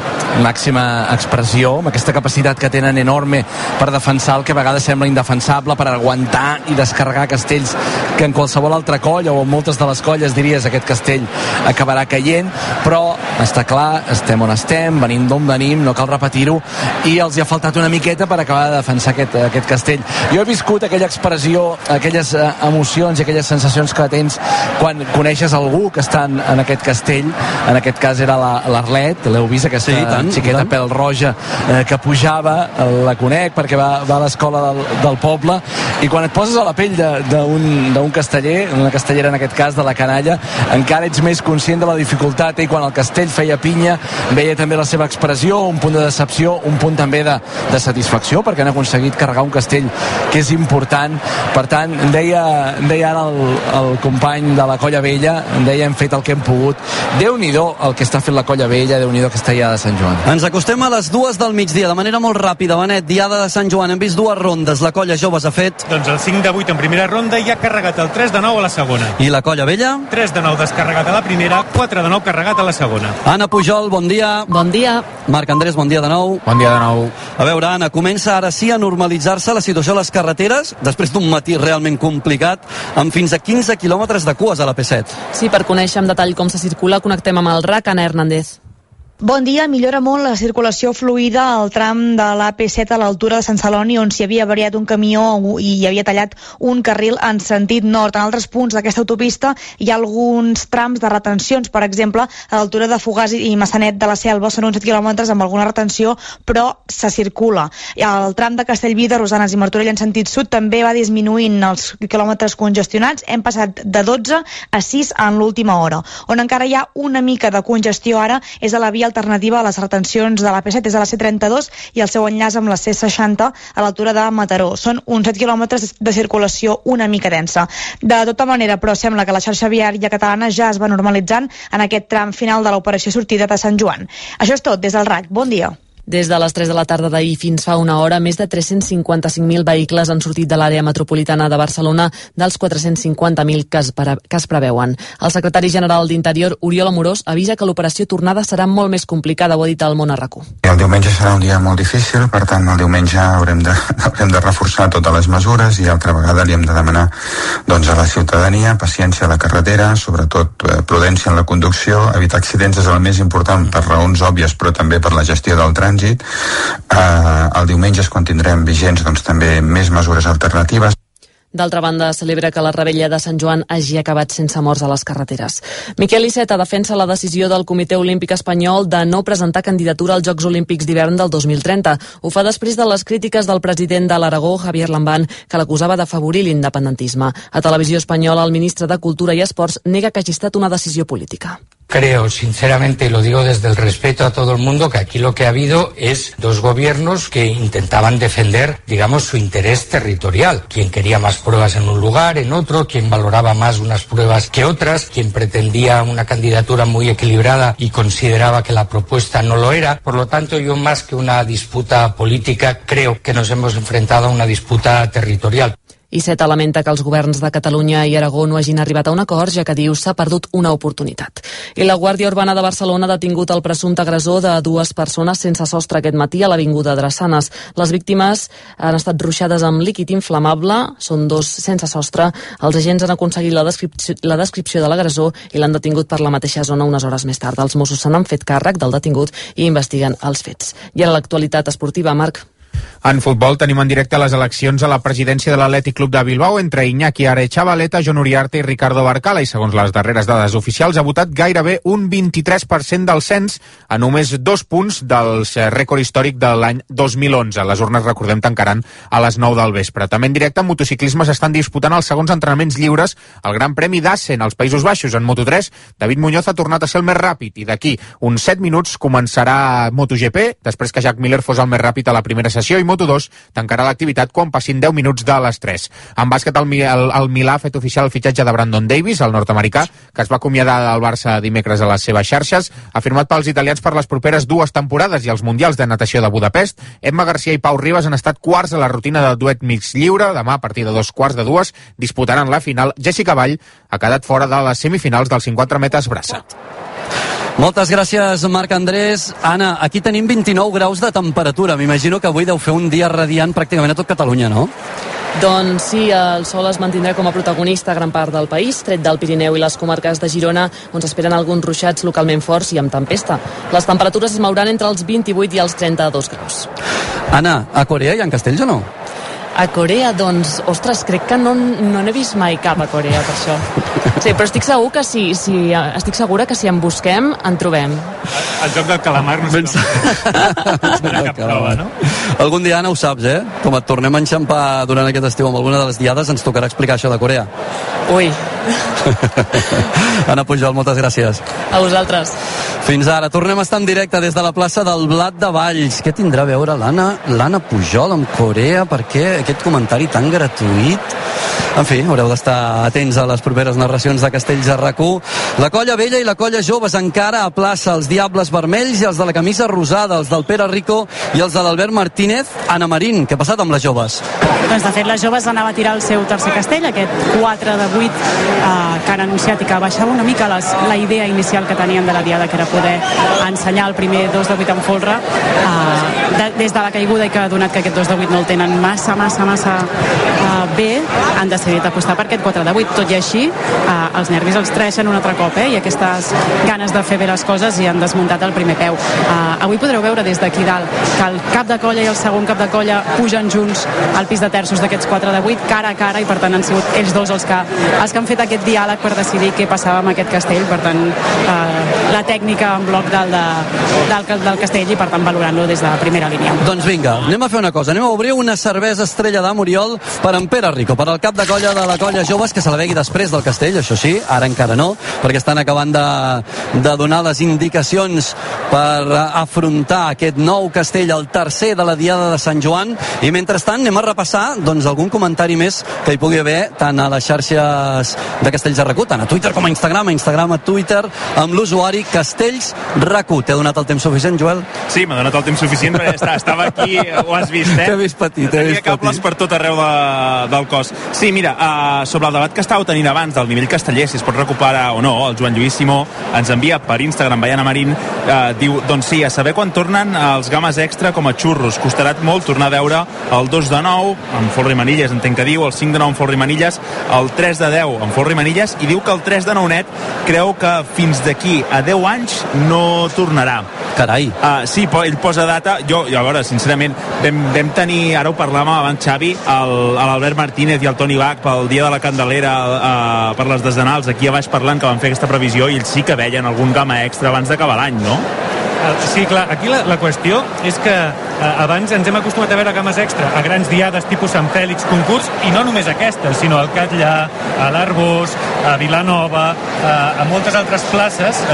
màxima expressió, amb aquesta capacitat que tenen enorme per defensar el que a vegades sembla indefensable, per aguantar i descarregar castells que en qualsevol altra colla o en moltes de les colles diries aquest castell acabarà caient, però està clar, estem on estem, venim d'on venim, no cal repetir-ho, i els hi ha faltat una miqueta per acabar de defensar aquest castell. Jo he viscut aquella expressió, aquelles emocions i aquelles sensacions que tens quan coneixes algú que està en aquest castell. En aquest cas era l'Arlet, l'heu vist, aquesta xiqueta pèl roja que pujava, la conec perquè va a l'escola del poble, i quan et poses a la pell d'un casteller, una castellera en aquest cas, de la canalla, encara ets més conscient de la dificultat, i quan el castell feia pinya veia també la seva expressió, un punt de decepció, un punt també de satisfacció, perquè han aconseguit carregar un castell que és important. Per tant, deia ara el company de la Colla Vella, deia, hem fet el que hem pogut. Déu-n'hi-do el que està fent la Colla Vella, Déu-n'hi-do aquesta Diada de Sant Joan. Ens acostem a les 2 del migdia, de manera molt ràpida. Benet, Diada de Sant Joan, hem vist 2 rondes. La Colla Joves ha fet... Doncs el 5 de 8 en primera ronda i ha carregat el 3 de 9 a la segona. I la Colla Vella? 3 de 9 descarregat a la primera, 4 de 9 carregat a la segona. Anna Pujol, bon dia. Bon dia. Marc Andrés, bon dia de nou. Bon dia de nou. A veure, Anna, comença ara sí a normalitzar-se la situació a les carreteres, després d'un matí realment complicat, amb fins a 15 quilòmetres de cues a la P7. Sí, per conèixer amb detall com se circula, connectem amb el RAC, Anna Hernández. Bon dia, millora molt la circulació fluida al tram de l'AP7 a l'altura de Sant Celoni, on s'hi havia variat un camió i hi havia tallat un carril en sentit nord. En altres punts d'aquesta autopista hi ha alguns trams de retencions, per exemple, a l'altura de Fogars i Massanet de la Selva, són uns 7 quilòmetres amb alguna retenció, però se circula. El tram de Castellví, de Rosanes i Martorell en sentit sud també va disminuint els quilòmetres congestionats. Hem passat de 12 a 6 en l'última hora. On encara hi ha una mica de congestió ara és a la via alternativa a les retencions de la P7, és a la C32 i el seu enllaç amb la C60 a l'altura de Mataró. Són uns 7 quilòmetres de circulació una mica densa. De tota manera, però, sembla que la xarxa viària catalana ja es va normalitzant en aquest tram final de l'operació sortida de Sant Joan. Això és tot, des del RAC. Bon dia. Des de les 3 de la tarda d'ahir fins fa una hora, més de 355.000 vehicles han sortit de l'àrea metropolitana de Barcelona dels 450.000 que es preveuen. El secretari general d'Interior, Oriol Amorós, avisa que l'operació tornada serà molt més complicada, ho ha dit al Món a RAC1. El diumenge serà un dia molt difícil, per tant el diumenge haurem de reforçar totes les mesures i altra vegada li hem de demanar a la ciutadania paciència a la carretera, sobretot prudència en la conducció, evitar accidents és el més important per raons òbvies, però també per la gestió del trànsit. El diumenge és quan tindrem vigents també més mesures alternatives. D'altra banda, celebra que la revetlla de Sant Joan hagi acabat sense morts a les carreteres. Miquel Iceta defensa la decisió del Comitè Olímpic Espanyol de no presentar candidatura als Jocs Olímpics d'hivern del 2030. Ho fa després de les crítiques del president de l'Aragó, Javier Lambán, que l'acusava d'afavorir l'independentisme. A Televisió Espanyola, el ministre de Cultura i Esports nega que hagi estat una decisió política. Creo, sinceramente, y lo digo desde el respeto a todo el mundo, que aquí lo que ha habido es dos gobiernos que intentaban defender, digamos, su interés territorial. Quien quería más pruebas en un lugar, en otro, quien valoraba más unas pruebas que otras, quien pretendía una candidatura muy equilibrada y consideraba que la propuesta no lo era. Por lo tanto, yo más que una disputa política, creo que nos hemos enfrentado a una disputa territorial. Iceta lamenta que els governs de Catalunya i Aragó no hagin arribat a un acord, ja que diu s'ha perdut una oportunitat. I la Guàrdia Urbana de Barcelona ha detingut el presumpte agressor de 2 persones sense sostre aquest matí a l'Avinguda Drassanes. Les víctimes han estat ruixades amb líquid inflamable, són 2 sense sostre. Els agents han aconseguit la descripció de l'agressor i l'han detingut per la mateixa zona unes hores més tard. Els Mossos se n'han fet càrrec del detingut i investiguen els fets. I ara l'actualitat esportiva, Marc. En futbol tenim en directe les eleccions a la presidència de l'Atlètic Club de Bilbao entre Iñaki Arechavaleta, Jon Uriarte i Ricardo Barcala, i segons les darreres dades oficials ha votat gairebé un 23% del cens a només 2 punts del rècord històric de l'any 2011. Les urnes, recordem, tancaran a les 9 del vespre. També en directe en motociclisme s'estan disputant els segons entrenaments lliures al Gran Premi d'Assen als Països Baixos. En Moto3, David Muñoz ha tornat a ser el més ràpid i d'aquí uns 7 minuts començarà MotoGP, després que Jack Miller fos el més ràpid a la primera sessió. natació i Moto2 tancarà l'activitat quan passin 10 minuts de les 3. En bàsquet, el Milà ha fet oficial el fitxatge de Brandon Davis, el nord-americà, que es va acomiadar del Barça dimecres a les seves xarxes, ha firmat pels italians per les properes 2 temporades i els Mundials de Natació de Budapest. Emma Garcia i Pau Ribas han estat quarts a la rutina del duet mix lliure. Demà, a partir de 2:45, disputaran la final. Jessica Vall ha quedat fora de les semifinals dels 50 metres braça. Moltes gràcies, Marc Andrés. Anna, aquí tenim 29 graus de temperatura. M'imagino que avui deu fer un dia radiant pràcticament a tot Catalunya, no? Doncs sí, el sol es mantindrà com a protagonista a gran part del país, tret del Pirineu i les comarques de Girona, on s'esperen alguns ruixats localment forts i amb tempesta. Les temperatures es mouran entre els 28 i els 32 graus. Anna, a Corea hi ha castells o no? A Corea, doncs, ostres, crec que no n'he vist mai cap a Corea, per això. Sí, però estic segur que estic segura que si en busquem, en trobem. El joc del calamar no sé cap prova, no? Algun dia, Anna, ho saps, eh? Com et tornem a enxampar durant aquest estiu amb alguna de les diades, ens tocarà explicar això de Corea. Ui. Anna Pujol, moltes gràcies. A vosaltres. Fins ara. Tornem a estar en directe des de la plaça del Blat de Valls. Què tindrà a veure l'Anna Pujol amb Corea? Per què aquest comentari tan gratuït? En fi, haureu d'estar atents a les properes narracions de Castells a RAC1. La colla vella i la colla joves encara a plaça, els Diables Vermells i els de la camisa rosada, els del Pere Rico i els de l'Albert Martínez. Anna Marín, què ha passat amb les joves? Doncs de fet les joves anava a tirar el seu tercer castell, aquest 4 de 8 que han anunciat i que baixava una mica la idea inicial que tenien de la diada, que era poder ensenyar el primer 2 de 8 en folre des de la caiguda, i que donat que aquest 2 de 8 no el tenen massa bé, han decidit apostar per aquest 4 de 8. Tot i així, els nervis els traeixen un altre cop, i aquestes ganes de fer bé les coses i han desmuntat el primer peu. Avui podreu veure des d'aquí dalt que el cap de colla i el segon cap de colla pugen junts al pis de terços d'aquests 4 de 8, cara a cara, i per tant han sigut ells dos els que han fet aquest diàleg per decidir què passava amb aquest castell. Per tant, la tècnica en bloc del castell, i per tant valorant-lo des de primera línia. Doncs vinga, anem a fer una cosa, anem a obrir una cervesa Estrella d'Am Oriol per en Pere Rico, per al cap de colla de la colla joves, que se la begui després del castell, això sí, ara encara no, perquè estan acabant de donar les indicacions per afrontar aquest nou castell, el tercer de la diada de Sant Joan. I mentrestant anem a repassar doncs algun comentari més que hi pugui haver tant a les xarxes de Castells de RAC1, tant a Twitter com a Instagram, a Twitter, amb l'usuari Castells RAC1. T'he donat el temps suficient, Joel? Sí, m'ha donat el temps suficient, perquè estava aquí, ho has vist, eh? T'he vist petit, Tenia cables per tot arreu del cos. Sí, mira, sobre el debat que estàveu tenint abans del nivell casteller, si es pot recuperar o no, el Joan Lluís Simó ens envia per Instagram, Baiana Marín, diu, doncs sí, a saber quan tornen els games extra com a xurros. Costarà molt tornar a veure el 2 de 9 amb folre i manilles, entenc que diu, el 5 de 9 amb folre i manilles, el 3 de 10 amb folre i manilles, i diu que el 3 de 9 net creu que fins d'aquí a 10 anys no tornarà. Carai. Sí, ell posa data. Jo, a veure, sincerament, vam tenir, ara ho parlàvem abans, Xavi, l'Albert Martínez i el Toni Bach pel dia de la Candelera per les desenals aquí a baix parlant, que van fer aquesta previsió, i ells sí que veien algun gamma extra abans d'acabar l'any, no? Sí, clar, aquí la qüestió és que abans ens hem acostumat a veure games extra a grans diades tipus Sant Fèlix, concurs, i no només aquestes, sinó al Catllà, a l'Arbós, a Vilanova, a moltes altres places,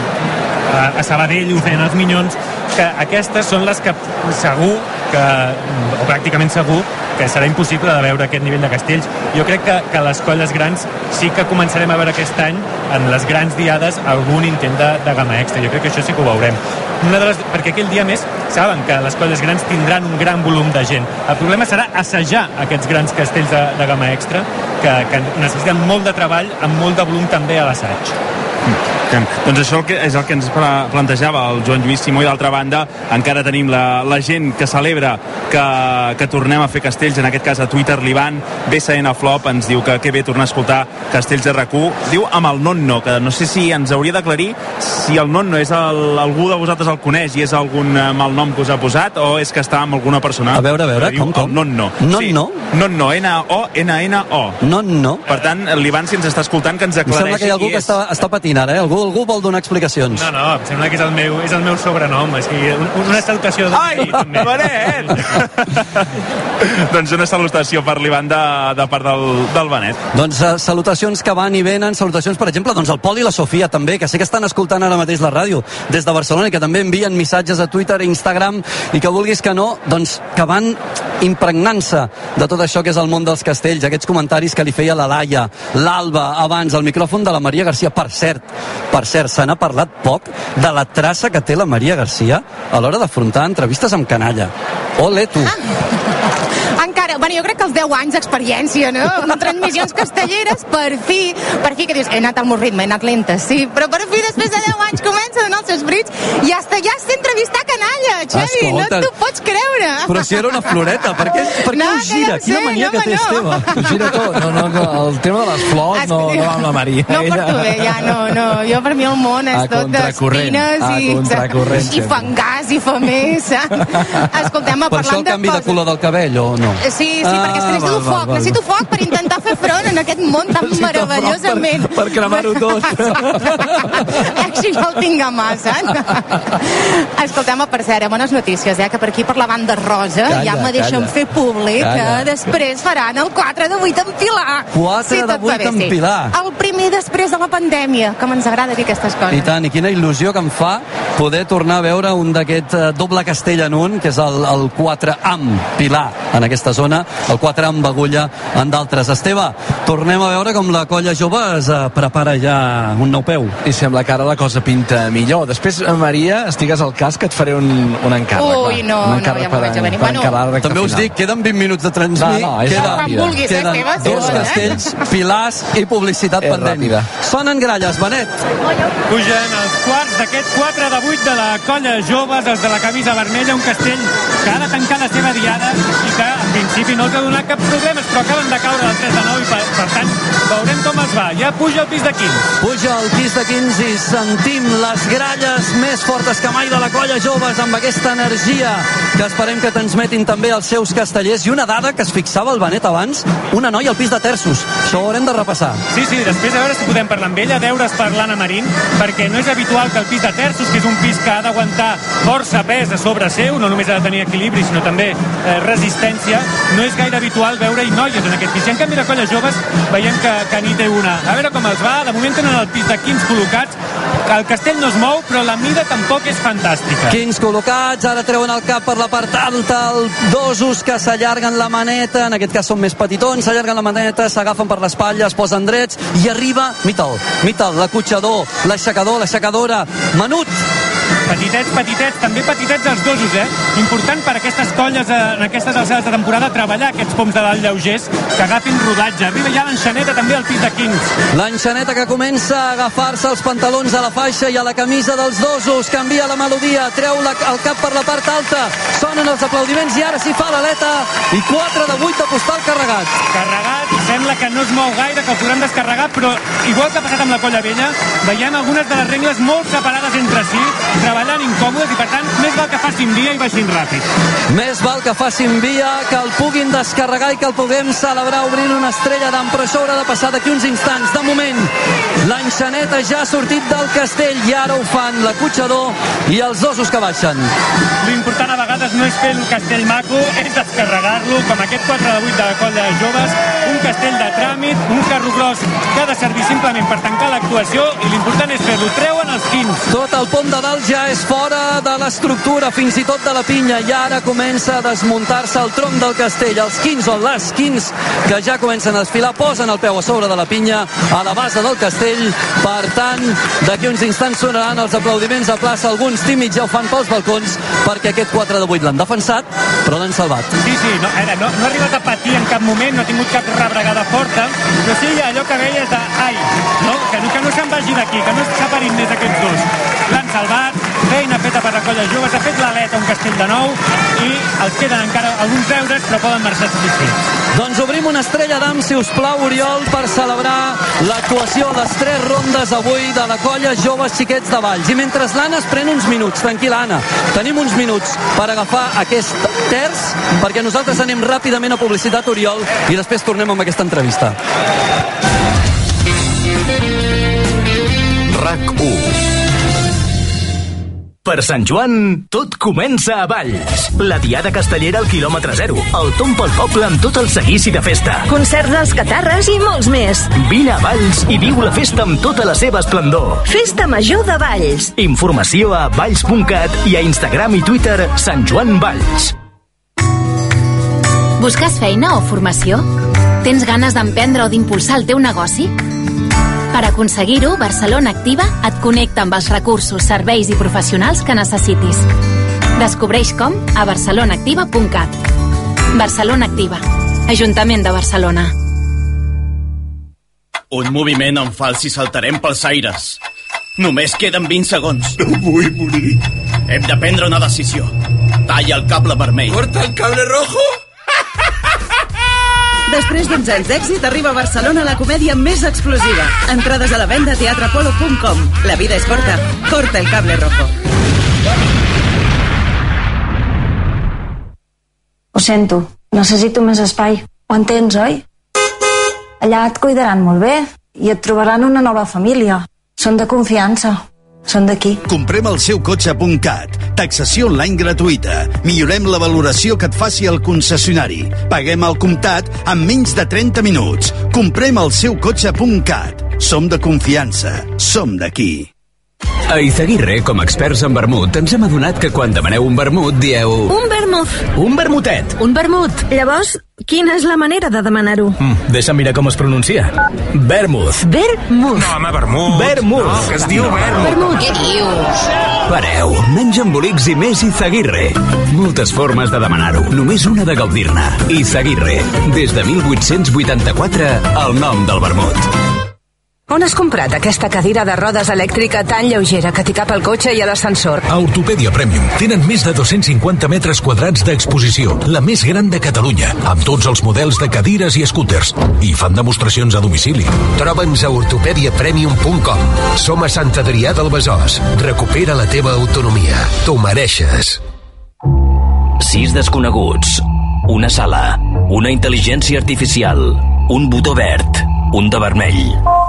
a Sabadell ho feien els Minyons, que aquestes són les que segur o pràcticament segur que serà impossible de veure aquest nivell de castells. Jo crec que les colles grans sí que començarem a veure aquest any, en les grans diades, algun intent de gamma extra. Jo crec que això sí que ho veurem. Perquè aquell dia més saben que les colles grans tindran un gran volum de gent. El problema serà assajar aquests grans castells de gamma extra, que necessiten molt de treball, amb molt de volum també a l'assaig. Doncs això és el que ens plantejava el Joan Lluís Simó, i d'altra banda encara tenim la gent que celebra que tornem a fer castells, en aquest cas a Twitter l'Ivan BSN Flop ens diu que bé tornar a escoltar castells de RAC1, diu amb el nonno, que no sé si ens hauria d'aclarir si el nonno és algú de vosaltres el coneix i és algun malnom que us ha posat, o és que està amb alguna persona. A veure, com? El nonno. Nonno? Sí, nonno, N-O-N-N-O. Nonno. Per tant, l'Ivan, si ens està escoltant, que ens aclareixi. Em sembla que hi ha algú que està patint ara, algú algú vol donar explicacions? No, em sembla que és el meu sobrenom. És que una salutació Ai, Benet! Doncs una salutació per l'Ivan de part del Benet. Doncs salutacions que van i venen, salutacions, per exemple, doncs al Pol i la Sofia també, que sé que estan escoltant ara mateix la ràdio des de Barcelona i que també envien missatges a Twitter i Instagram i que vulguis que no, doncs que van impregnant-se de tot això que és el món dels castells, aquests comentaris que li feia la Laia, l'Alba, abans, al micròfon de la Maria Garcia. Per cert, se n'ha parlat poc de la traça que té la Maria Garcia a l'hora d'afrontar entrevistes amb canalla. Ole, tu! Encara, bueno, jo crec que els 10 anys d'experiència, no? En transmissions castelleres, per fi, que dius, he anat al meu ritme, he anat lenta, sí, però per fi, després de 10 anys, comença a donar els seus brits i ja sé entrevistar canalla, Xavi, no t'ho pots creure. Però si era una floreta, per què ho gira? Quina mania que té, Esteve. Ho gira tot, el tema de les flors no va amb la Maria. No porto bé, ja, no, jo per mi el món és tot d'espines i fangàs i famés, escoltem, per això el canvi de color del cabell, o no? Sí, perquè és que necessito foc per intentar fer front en aquest món tan meravellosament. Per cremar-ho tot. Així jo el tinc a mà, saps? Escoltem, per cert, bones notícies, que per aquí per la banda rosa ja me deixen fer públic que després faran el 4 de 8 en Pilar. 4 de 8 en Pilar. El primer després de la pandèmia, com ens agrada dir aquestes coses. I tant, i quina il·lusió que em fa poder tornar a veure un d'aquest doble castell en un, que és el 4 amb Pilar en aquesta zona, el 4 amb Agulla en d'altres. Esteve, tornem a veure com la colla jove es prepara ja un nou peu. I sembla que ara la cosa pinta millor. Després, Maria, estigues al cas que et faré un encàrrec. Ui, no, ja m'ho veig a venir. També us dic, queden 20 minuts de transmit. Queden 2 castells, pilars i publicitat pendent. Sonen gralles, Benet. Pugen els quarts d'aquest 4 de 8 de la colla joves, els de la camisa vermella, un castell que ha de tancar la seva diada i que en principi no els ha donat cap problemes, però acaben de caure del 3 de 9 i per tant veurem com els va. Ja puja el pis de 15. Puja el pis de 15 i sentim les gralles més fortes que mai de la colla joves amb aquesta energia que esperem que transmetin també els seus castellers. I una dada que es fixava el Benet abans, una noia al pis de terços. Això ho haurem de repassar. Sí, després a veure si podem parlar amb ella, deure's per l'Anna Marín, perquè no és habitual que el pis de terços, que és un pis que ha d'aguantar força pes a sobre seu, no només ha de tenir equilibri, sinó també resistència, no és gaire habitual veure-hi noies en aquest pis. I en canvi, la colla joves veiem que n'hi té una. A veure com els va. De moment tenen el pis de 15 col·locats. El castell no es mou, però la mida tampoc és fantàstica. 15 col·locats, ara treuen el cap per la part alta, els dosos que s'allarguen la maneta, en aquest cas són més petitons, s'allarguen la maneta, s'agafen per l'espatlla, es posen drets, i arriba Mital, l'acotxador, l'aixecador, l'aixecadora, Menut. Petitets, també petitets els dosos, Important per aquestes colles en aquestes alçades de temporada treballar aquests poms de dalt lleugers que agafin rodatge. Arriba ja l'enxaneta també al pis de 15. L'enxaneta que comença a agafar-se els pantalons a la faixa i a la camisa dels dosos, canvia la melodia, treu el cap per la part alta, sonen els aplaudiments i ara s'hi fa l'aleta i 4 de 8 de postal carregat. Carregat, sembla que no es mou gaire, que el podran descarregar, però igual que ha passat amb la colla vella, veiem algunes de les rengles molt separades entre si, treballant incòmodes i per tant més val que facin via i baixin ràpid. Més val que facin via, que el puguin descarregar i que el puguem celebrar obrint una estrella d'am, però això haurà de passar d'aquí uns instants. De moment, l'enxaneta ja ha sortit del castell i ara ho fan l'acotxador i els dosos que baixen. L'important a vegades no és fer el castell maco, és descarregar-lo, com aquest 4 de 8 de la colla de joves, un castell de tràmit, un carro gros que ha de servir simplement per tancar l'actuació i l'important és fer-lo. Treuen els quins. Tot el pom de dalt ja és fora de l'estructura, fins i tot de la pinya, i ara comença a desmuntar-se el tronc del castell. Els quins o les quins que ja comencen a desfilar posen el peu a sobre de la pinya a la base del castell. Per tant, d'aquí uns instants sonaran els aplaudiments a plaça. Alguns tímids ja ho fan pels balcons perquè aquest 4 de 8 l'han defensat, però l'han salvat. Sí, no ha arribat a patir en cap moment, no ha tingut cap rebregada forta, però sí allò que veies de que no se'n vagi d'aquí, que no es separin més aquests dos. L'han salvat, feina feta per la colla jove, s'ha fet l'aleta un castell de nou i els queden encara alguns deures, però poden marxar satisfets. Doncs obrim una estrella d'am, si us plau, Oriol, per celebrar l'actuació a les 3 rondes avui de la colla Joves Xiquets de Valls. I mentre l'Anna es pren uns minuts, tranquil·la, Anna, tenim uns minuts per agafar aquest terç, perquè nosaltres anem ràpidament a publicitat, Oriol, i després tornem amb aquesta entrevista. RAC1. Per Sant Joan, tot comença a Valls. La Diada Castellera al quilòmetre 0. El tomb pel poble amb tot el seguici de festa. Concerts als Catarres i molts més. Vine a Valls i viu la festa amb tota la seva esplendor. Festa Major de Valls. Informació a valls.cat i a Instagram i Twitter Sant Joan Valls. Busques feina o formació? Tens ganes d'emprendre o d'impulsar el teu negoci? Per aconseguir-ho, Barcelona Activa et connecta amb els recursos, serveis i professionals que necessitis. Descobreix com a barcelonaactiva.cat. Barcelona Activa, Ajuntament de Barcelona. Un moviment en fals i saltarem pels aires. Només queden 20 segons. No vull morir. Hem de prendre una decisió. Talla el cable vermell. Corta el cable rojo. Després d'11 anys d'èxit, arriba a Barcelona la comèdia més explosiva. Entrades a la venda a teatrapolo.com. La vida és corta. Corta el cable rojo. Ho sento, necessito més espai. Ho entens, oi? Allà et cuidaran molt bé i et trobaran una nova família. Són de confiança. Són d'aquí. Comprem el seu cotxe.cat. Taxació online gratuïta. Millorem la valoració que et faci el concessionari. Paguem al comptat en menys de 30 minuts. Comprem el seu cotxe.cat. Som de confiança. Som d'aquí. A Izaguirre, com a experts en vermut, ens hem adonat que quan demaneu un vermut dieu... Un vermut. Un vermutet. Un vermut. Llavors, quina és la manera de demanar-ho? Deixa'm mirar com es pronuncia. Vermut. Vermut. No, home, vermut. Vermut. No, que es diu vermut. Què dius? Pareu, menys embolics i més Izaguirre. Moltes formes de demanar-ho, només una de gaudir-ne. Izaguirre, des de 1884, el nom del vermut. On has comprat aquesta cadira de rodes elèctrica tan lleugera que t'hi cap al cotxe i a l'ascensor? A Ortopèdia Premium tenen més de 250 metres quadrats d'exposició, la més gran de Catalunya, amb tots els models de cadires i scooters. I fan demostracions a domicili. Troba'ns a ortopediapremium.com. Som a Sant Adrià del Besòs. Recupera la teva autonomia. T'ho mereixes. 6 desconeguts. Una sala. Una intel·ligència artificial. Un botó verd. Un de vermell.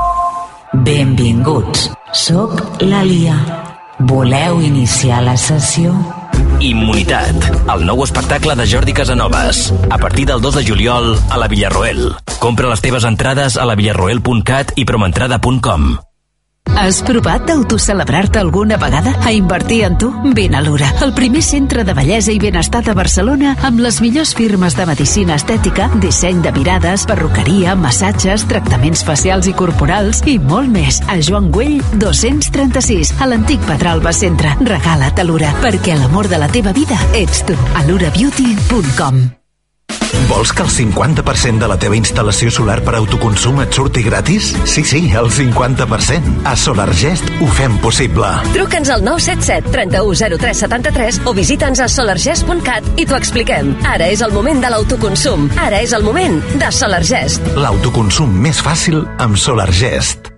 Benvinguts, sóc la Lia. Voleu iniciar la sessió? Immunitat, el nou espectacle de Jordi Casanovas. A partir del 2 de juliol a la Villarroel. Compra les teves entrades a lavillarroel.cat i promentrada.com. Has provat d'autocelebrar-te alguna vegada? A invertir en tu? Vine a l'Ura, el primer centre de bellesa i benestar de Barcelona amb les millors firmes de medicina estètica, disseny de mirades, perruqueria, massatges, tractaments facials i corporals i molt més. A Joan Güell 236, a l'antic Pedralba Centre. Regala't a l'Ura, perquè l'amor de la teva vida ets tu. A l'urabeauty.com. Vols que el 50% de la teva instal·lació solar per autoconsum et surti gratis? Sí, el 50%. A SolarGest ho fem possible. Truca'ns al 977 31 03 73 o visita'ns a solargest.cat i t'ho expliquem. Ara és el moment de l'autoconsum. Ara és el moment de SolarGest. L'autoconsum més fàcil amb SolarGest.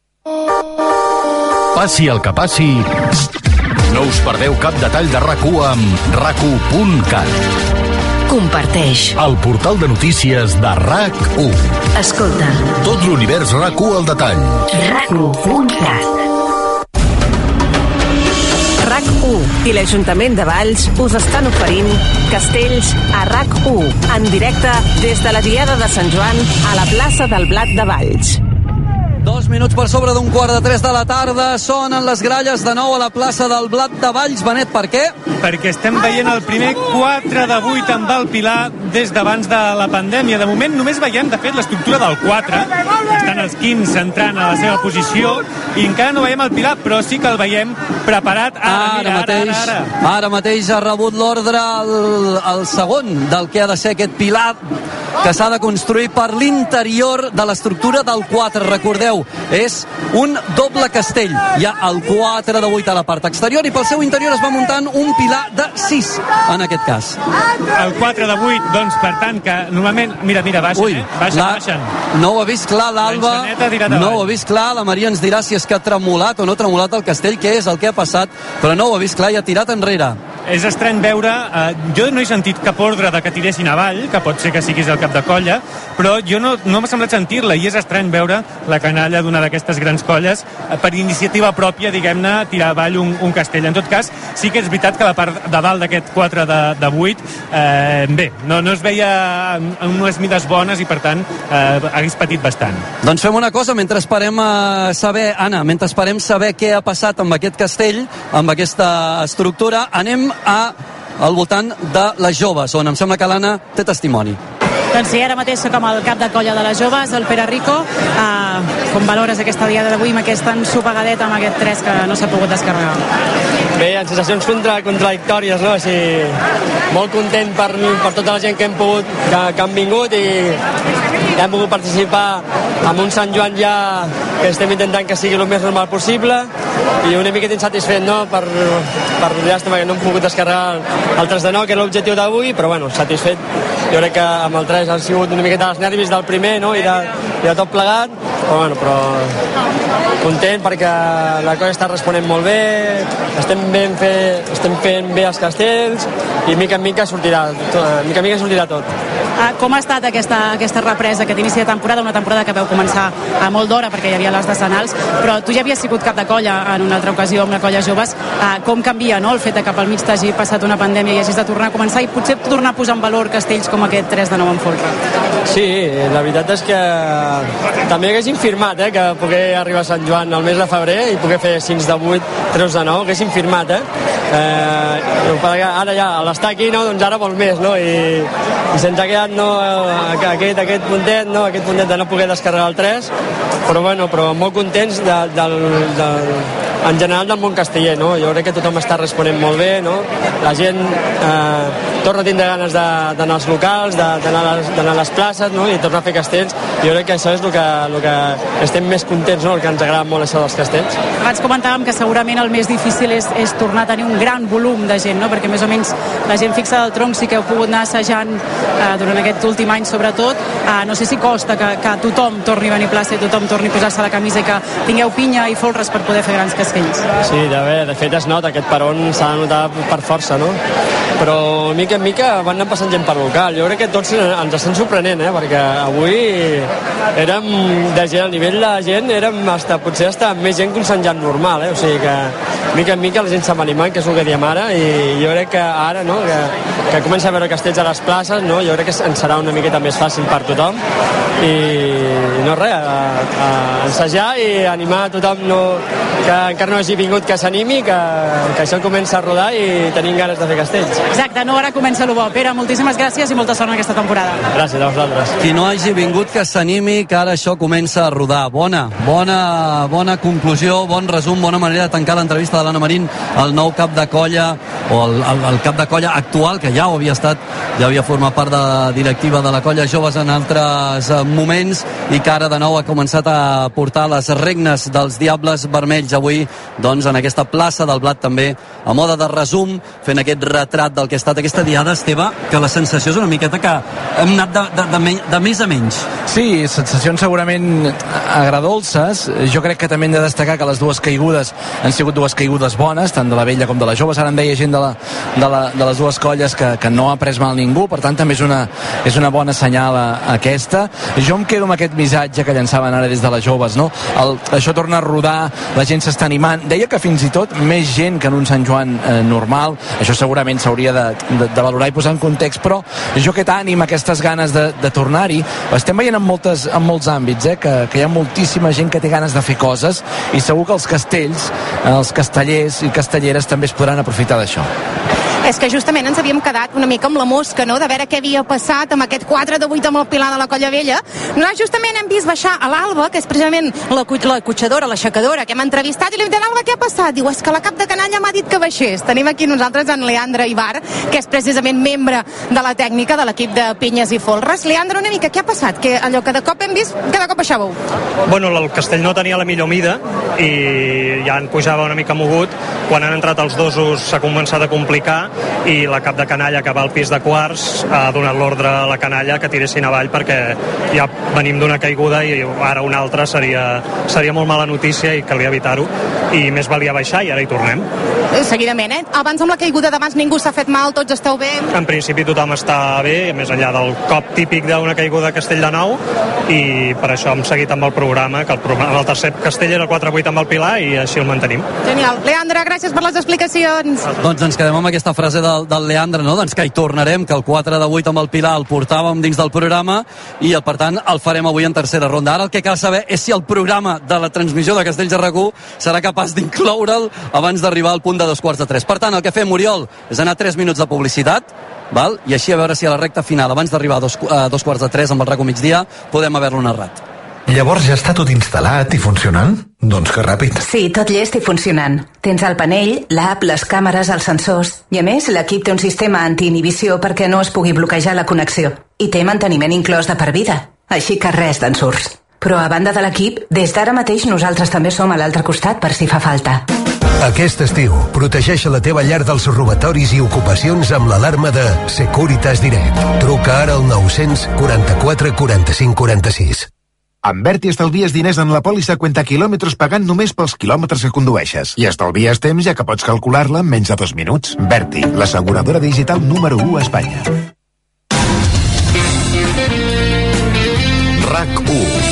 Passi el que passi, no us perdeu cap detall de RAC1 amb RAC1.cat. Comparteix. El portal de notícies de RAC1. Escolta. Tot l'univers RAC1 al detall. RAC1.cat. RAC1 i l'Ajuntament de Valls us estan oferint Castells a RAC1, en directe des de la Diada de Sant Joan a la plaça del Blat de Valls. 2 minuts per sobre d'un 2:45 de la tarda, sonen les gralles de nou a la plaça del Blat de Valls. Benet, per què? Perquè estem veient el primer 4 de 8 amb el Pilar des d'abans de la pandèmia. De moment només veiem, de fet, l'estructura del 4. Estan els 15 entrant a la seva posició i encara no veiem el Pilar, però sí que el veiem preparat. Ara mateix ha rebut l'ordre el segon del que ha de ser aquest Pilar que s'ha de construir per l'interior de l'estructura del 4. Recordeu, és un doble castell. Hi ha el 4 de 8 a la part exterior i pel seu interior es va muntant un pilar de 6, en aquest cas. El 4 de 8, doncs, per tant, que normalment... Mira, baixen, baixen. No ho ha vist clar l'Alba, no ho ha vist clar, la Maria ens dirà si és que ha tremolat o no ha tremolat el castell, què és el que ha passat, però no ho ha vist clar i ha tirat enrere. és estrany veure... jo no he sentit cap ordre de que tiressin avall, que pot ser que siguis el cap de colla, però jo no m'ha semblat sentir-la, i és estrany veure la canalla d'una d'aquestes grans colles per iniciativa pròpia, diguem-ne, tirar avall un castell. En tot cas, sí que és veritat que la part de dalt d'aquest 4 de 8, bé, no es veia en unes mides bones i, per tant, hagués patit bastant. Doncs fem una cosa, mentre esperem saber, Anna, mentre esperem saber què ha passat amb aquest castell, amb aquesta estructura, anem al voltant de les joves, on em sembla que l'Anna té testimoni. Doncs sí, ara mateix soc amb el cap de colla de les joves, el Pere Rico. Com valores aquesta diada d'avui amb aquest ensopegadet, amb aquest 3 que no s'ha pogut descarregar? Bé, en sensacions contradictòries, no? Així, molt content per tota la gent que han vingut i hem pogut participar en un Sant Joan ja que estem intentant que sigui el més normal possible, i una miqueta insatisfet, no? Per llàstima que no hem pogut descarregar el 3 de 9, que era l'objectiu d'avui, però bueno, satisfet. Jo crec que amb el 3 han sigut una miqueta els nervis del primer, no? I de tot plegat, però content perquè la cosa està responent molt bé, estem fent bé els castells, i mica en mica sortirà tot. Com ha estat aquesta represa, aquest inici de temporada, una temporada que vau començar a molt d'hora perquè hi havia les decenals, però tu ja havies sigut cap de colla en una altra ocasió amb la colla joves. Com canvia, no?, el fet de que pel mig t'hagi passat una pandèmia i hagis de tornar a començar i potser tornar a posar en valor castells com aquest 3 de 9 en folre? Sí, la veritat és que també haguéssim firmat, que poder arribar a Sant Joan el mes de febrer i poder fer 5 de 8, 3 de 9, haguéssim firmat, ara ja, a l'estar aquí, no, doncs ara molt més, no? I se'ns ha quedat aquest puntet de no poder descarregar el 3, però molt contents en general del món casteller, no? Jo crec que tothom està responent molt bé, no? La gent torna a tindre ganes d'anar als locals, d'anar a les places, no? I tornar a fer castells. Jo crec que això és el que estem més contents, no? El que ens agrada molt, això dels castells. Abans comentàvem que segurament el més difícil és tornar a tenir un gran volum de gent, no? Perquè més o menys la gent fixa del tronc sí que heu pogut anar assajant durant aquest últim any, sobretot. No sé si costa que tothom torni a venir a plaça i tothom torni a posar-se la camisa i que tingueu pinya i folres per poder fer grans castells. Sí, de fet es nota, aquest peron s'ha de notar per força, no? Però mica en mica van anar passant gent per local. Jo crec que tots ens estan sorprenent, perquè avui érem de gent, a nivell de gent érem potser més gent que un Sant Joan normal, o sigui que mica en mica la gent s'ha animat, que és el que diem ara, i jo crec que ara, no?, que comença a veure castells a les places, no?, jo crec que ens serà una miqueta més fàcil per tothom, i no res, a ensajar i animar a tothom que encara no hagi vingut, que s'animi, que això comença a rodar i tenim ganes de fer castells. Exacte, no, ara comença el bo. Pere, moltíssimes gràcies i molta sort en aquesta temporada. Gràcies a vosaltres. Qui no hagi vingut, que s'animi, que ara això comença a rodar. Bona conclusió, bon resum, bona manera de tancar l'entrevista de l'Anna Marín, el nou cap de colla, o el cap de colla actual, que ja ho havia estat, ja havia format part de directiva de la colla joves en altres moments, i que ara de nou ha començat a portar les regnes dels Diables Vermells avui, doncs, en aquesta plaça del Blat, també a moda de resum, fent aquest retrat del que ha estat aquesta diada. Esteve, que la sensació és una miqueta que hem anat de més a menys. Sí, sensacions segurament agradolces. Jo crec que també hem de destacar que les dues caigudes han sigut dues caigudes bones, tant de la vella com de les joves. Ara em deia gent de les dues colles que no ha pres mal ningú, per tant també és una bona senyal aquesta. Jo em quedo amb aquest missatge que llançaven ara des de les joves, no? Això torna a rodar, la gent s'està animant. Deia que fins i tot més gent que en un Sant Joan normal. Això segurament s'hauria de valorar i posar en context, però jo aquest ànim, aquestes ganes de tornar-hi, estem veient en molts àmbits, que hi ha moltíssima gent que té ganes de fer coses, i segur que els castells, els castellers i castelleres també es podran aprofitar d'això. És que justament ens havíem quedat una mica amb la mosca, no?, de veure què havia passat amb aquest 4 de 8 amb el Pilar de la Colla Vella. Nosaltres justament hem vist baixar a l'Alba, que és precisament la cotxadora, l'aixecadora, que hem entrevistat, i li hem dit, Alba, què ha passat? Diu, és que la cap de canalla m'ha dit que baixés. Tenim aquí nosaltres en Leandre Ibar, que és precisament membre de la tècnica de l'equip de pinyes i folres. Leandre, una mica, què ha passat? Que allò que de cop hem vist, cada cop baixàveu. Bueno, el castell no tenia la millor mida i ja en pujava una mica mogut. Quan han entrat els dosos s'ha començat a complicar i la cap de canalla que va al pis de quarts ha donat l'ordre a la canalla que tiressin avall perquè ja venim d'una caiguda i ara una altra seria molt mala notícia i calia evitar-ho, i més valia baixar i ara hi tornem. Seguidament, abans amb la caiguda d'abans ningú s'ha fet mal, tots esteu bé? En principi tothom està bé, més enllà del cop típic d'una caiguda a Castell de Nou, i per això hem seguit amb el programa, que el tercer castell era el 4-8 amb el Pilar i així el mantenim. Genial. Leandre, gràcies per les explicacions. Doncs ens quedem amb aquesta frase del Leandre, no? Doncs que hi tornarem, que el 4-8 amb el Pilar el portàvem dins del programa i per tant el farem avui en tercera ronda. Ara el que cal saber és si el programa de la transmissió de Castells de RAC1 serà capaç d'incloure'l abans d'arribar al punt de 2:45. Per tant, el que fem, Oriol, és anar 3 minuts de publicitat, val? I així a veure si a la recta final, abans d'arribar a 2:45 amb el RAC1 migdia, podem haver-lo narrat. Llavors ja està tot instal·lat i funcionant? Doncs que ràpid. Sí, tot llest i funcionant. Tens el panell, l'app, les càmeres, els sensors. I a més, l'equip té un sistema antiinhibició perquè no es pugui bloquejar la connexió. I té manteniment inclòs de per vida. Així que res d'ensurts. Però a banda de l'equip, des d'ara mateix nosaltres també som a l'altre costat per si fa falta. Aquest estiu, protegeix la teva llar dels robatoris i ocupacions amb l'alarma de Securitas Direct. Truca ara al 944 45 46. Amb Berti estalvies diners en la pòlissa Cuenta Quilòmetres pagant només pels quilòmetres que condueixes. I estalvies temps ja que pots calcular-la en menys de 2 minuts. Berti, l'asseguradora digital número 1 a Espanya. RAC1.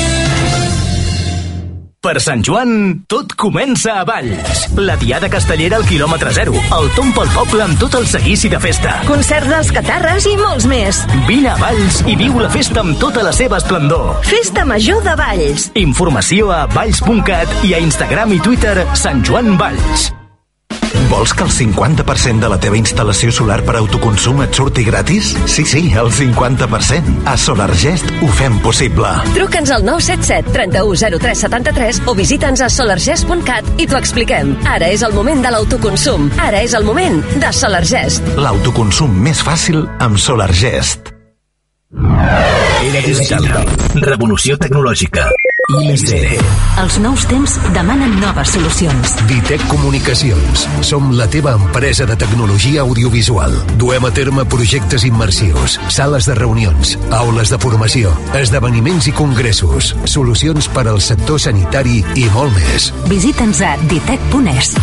Per Sant Joan, tot comença a Valls. La Diada Castellera al quilòmetre 0. El tomb pel poble amb tot el seguici de festa. Concert dels Catarres i molts més. Vine a Valls i viu la festa amb tota la seva esplendor. Festa Major de Valls. Informació a valls.cat i a Instagram i Twitter Sant Joan Valls. Vols que el 50% de la teva instal·lació solar per autoconsum et surti gratis? Sí, el 50%. A SolarGest ho fem possible. Truca'ns al 977 31 03 73 o visita'ns a solargest.cat i t'ho expliquem. Ara és el moment de l'autoconsum. Ara és el moment de SolarGest. L'autoconsum més fàcil amb SolarGest. Era digital. Revolució tecnològica. I+D. Els nous temps demanen noves solucions. Ditec Comunicacions. Som la teva empresa de tecnologia audiovisual. Duem a terme projectes immersius, sales de reunions, aules de formació, esdeveniments i congressos, solucions per al sector sanitari i molt més. Visita'ns a ditec.es.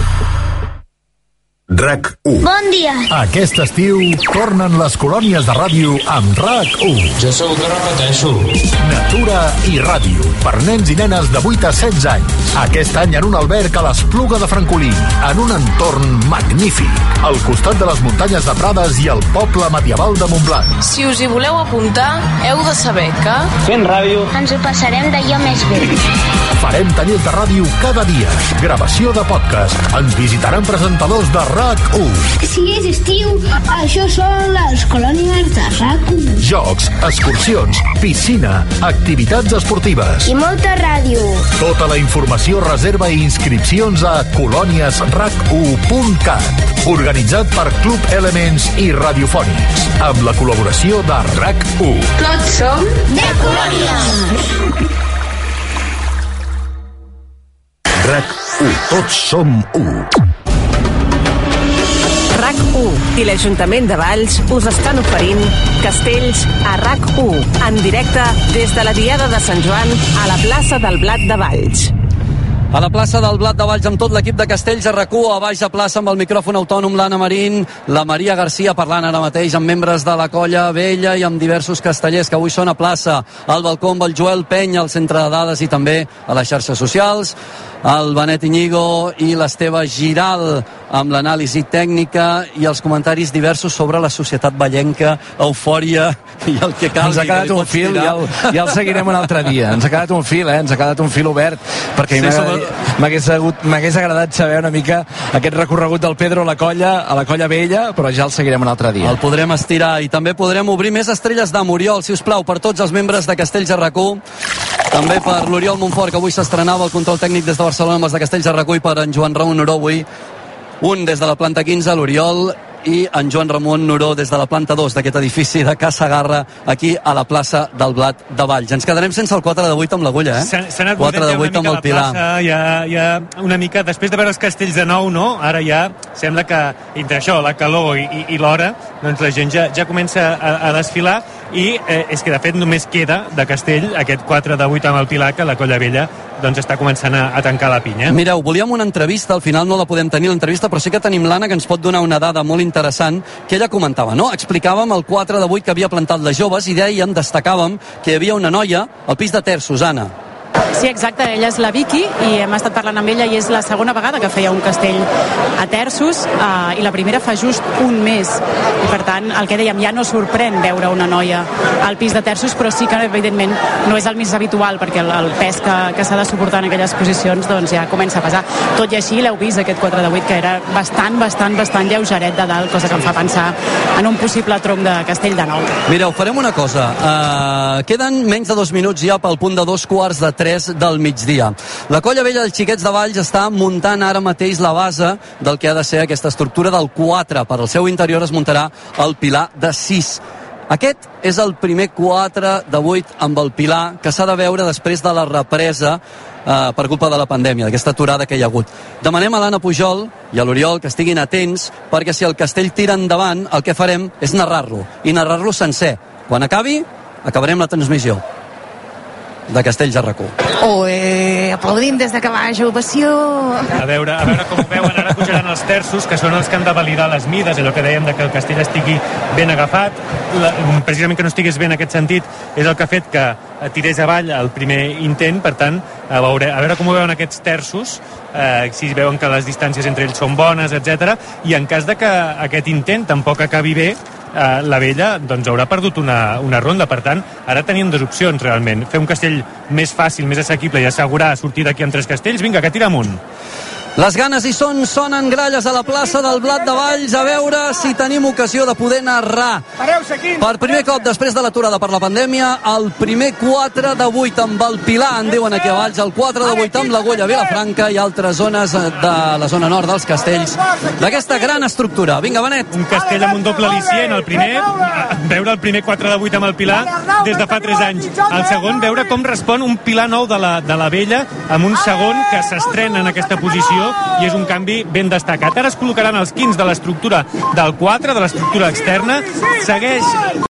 RAC1. Bon dia. Aquest estiu tornen les colònies de ràdio amb RAC1. Jo segur que repeteixo. Natura i ràdio, per nens i nenes de 8 a 16 anys. Aquest any en un alberg a l'Espluga de Francolí, en un entorn magnífic, al costat de les muntanyes de Prades i el poble medieval de Montblanc. Si us hi voleu apuntar, heu de saber que... Fent ràdio ens ho passarem d'allò més bé. Farem tallers de ràdio cada dia, gravació de podcast, ens visitaran presentadors de RAC1. Si és estiu, això són les colònies de RAC1. Jocs, excursions, piscina, activitats esportives. I molta ràdio. Tota la informació, reserva i inscripcions a colòniesrac1.cat. Organitzat per Club Elements i Radiofònics, amb la col·laboració de RAC1. Tots som de colònies. RAC1. Tots som 1. RAC1 i l'Ajuntament de Valls us estan oferint Castells a RAC1, en directe des de la Diada de Sant Joan a la plaça del Blat de Valls. A la plaça del Blat de Valls amb tot l'equip de Castells a RAC1, a baix a plaça amb el micròfon autònom l'Anna Marín, la Maria Garcia parlant ara mateix amb membres de la Colla Vella i amb diversos castellers que avui són a plaça, al balcó amb el Joel Penya al centre de dades i també a les xarxes socials, el Benet Iñigo i l'Esteve Giral amb l'anàlisi tècnica i els comentaris diversos sobre la societat vallenca, eufòria i el que cal. Ens ha quedat un fil, ja el seguirem un altre dia. Ens ha quedat un fil, ens ha quedat un fil obert, perquè m'hagués agradat saber una mica aquest recorregut del Pedro a la Colla Vella, però ja el seguirem un altre dia. El podrem estirar i també podrem obrir més estrelles d'am. Oriol, si us plau, per tots els membres de Castells a RAC1, també per l'Oriol Montfort, que avui s'estrenava el control tècnic des de Barcelona amb els de Castells a RAC1, i per en Joan Raúl Noró avui, un des de la planta 15, l'Oriol, i en Joan Ramon Noró des de la planta 2 d'aquest edifici de Casa Garra, aquí a la plaça del Blat de Valls. Ens quedarem sense el 4 de 8 amb l'Agulla, eh? S'ha anat 4 de 8 amb el Pilar. Plaça, ja una mica, després de veure els castells de nou, no? Ara ja sembla que entre això, la calor i l'hora, doncs la gent ja comença a desfilar i és que de fet només queda de castell aquest 4 de 8 amb el Pilar, que la Colla Vella doncs està començant a tancar la pinya. Mireu, volíem una entrevista, al final no la podem tenir l'entrevista, però sí que tenim l'Anna que ens pot donar una dada molt interessant que ella comentava, no? Explicàvem el 4 de 8 que havia plantat les joves i dèiem, destacàvem que hi havia una noia al pis de Terços, Anna. Sí, exacte, ella és la Vicky i hem estat parlant amb ella i és la segona vegada que feia un castell a Terços i la primera fa just un mes i per tant, el que dèiem, ja no sorprèn veure una noia al pis de Terços, però sí que evidentment no és el més habitual perquè el pes que s'ha de suportar en aquelles posicions doncs ja comença a pesar. Tot i així l'heu vist aquest 4 de 8 que era bastant lleugeret de dalt, cosa que em fa pensar en un possible tronc de castell de nou. Mireu, farem una cosa, queden menys de 2 minuts ja pel punt de 2:45 del migdia. La Colla Vella dels Xiquets de Valls està muntant ara mateix la base del que ha de ser aquesta estructura del 4. Per al seu interior es muntarà el Pilar de 6. Aquest és el primer 4 de 8 amb el Pilar que s'ha de veure després de la represa per culpa de la pandèmia, d'aquesta aturada que hi ha hagut. Demanem a l'Anna Pujol i a l'Oriol que estiguin atents perquè si el castell tira endavant el que farem és narrar-lo i narrar-lo sencer. Quan acabi, acabarem la transmissió de Castells a RAC1. Aplaudim des de que baix ovació. A veure com ho veuen. Ara pujaran els terços, que són els que han de validar les mides, allò que dèiem de que el castell estigui ben agafat. Precisament que no estigués bé en aquest sentit és el que ha fet que tirés avall el primer intent. Per tant, a veure com ho veuen aquests terços, si veuen que les distàncies entre ells són bones, etc. I en cas de que aquest intent tampoc acabi bé, la Vella doncs haurà perdut una ronda. Per tant, ara tenim 2 opcions realment: fer un castell més fàcil, més assequible i assegurar sortir d'aquí amb 3 castells. Vinga, que tira amunt. Les ganes hi són, sonen gralles a la plaça del Blat de Valls, a veure si tenim ocasió de poder narrar per primer cop després de l'aturada per la pandèmia el primer 4 de 8 amb el Pilar, en diuen aquí a Valls, el 4 de 8 amb l'Agulla, Vilafranca i altres zones de la zona nord dels castells d'aquesta gran estructura. Vinga, Benet. Un castell amb un doble al·licient, el primer, veure el primer 4 de 8 amb el Pilar des de fa 3 anys. El segon, veure com respon un Pilar nou de la Vella amb un segon que s'estrena en aquesta posició i és un canvi ben destacat. Ara es col·locaran els quins de l'estructura del 4, de l'estructura externa. Segueix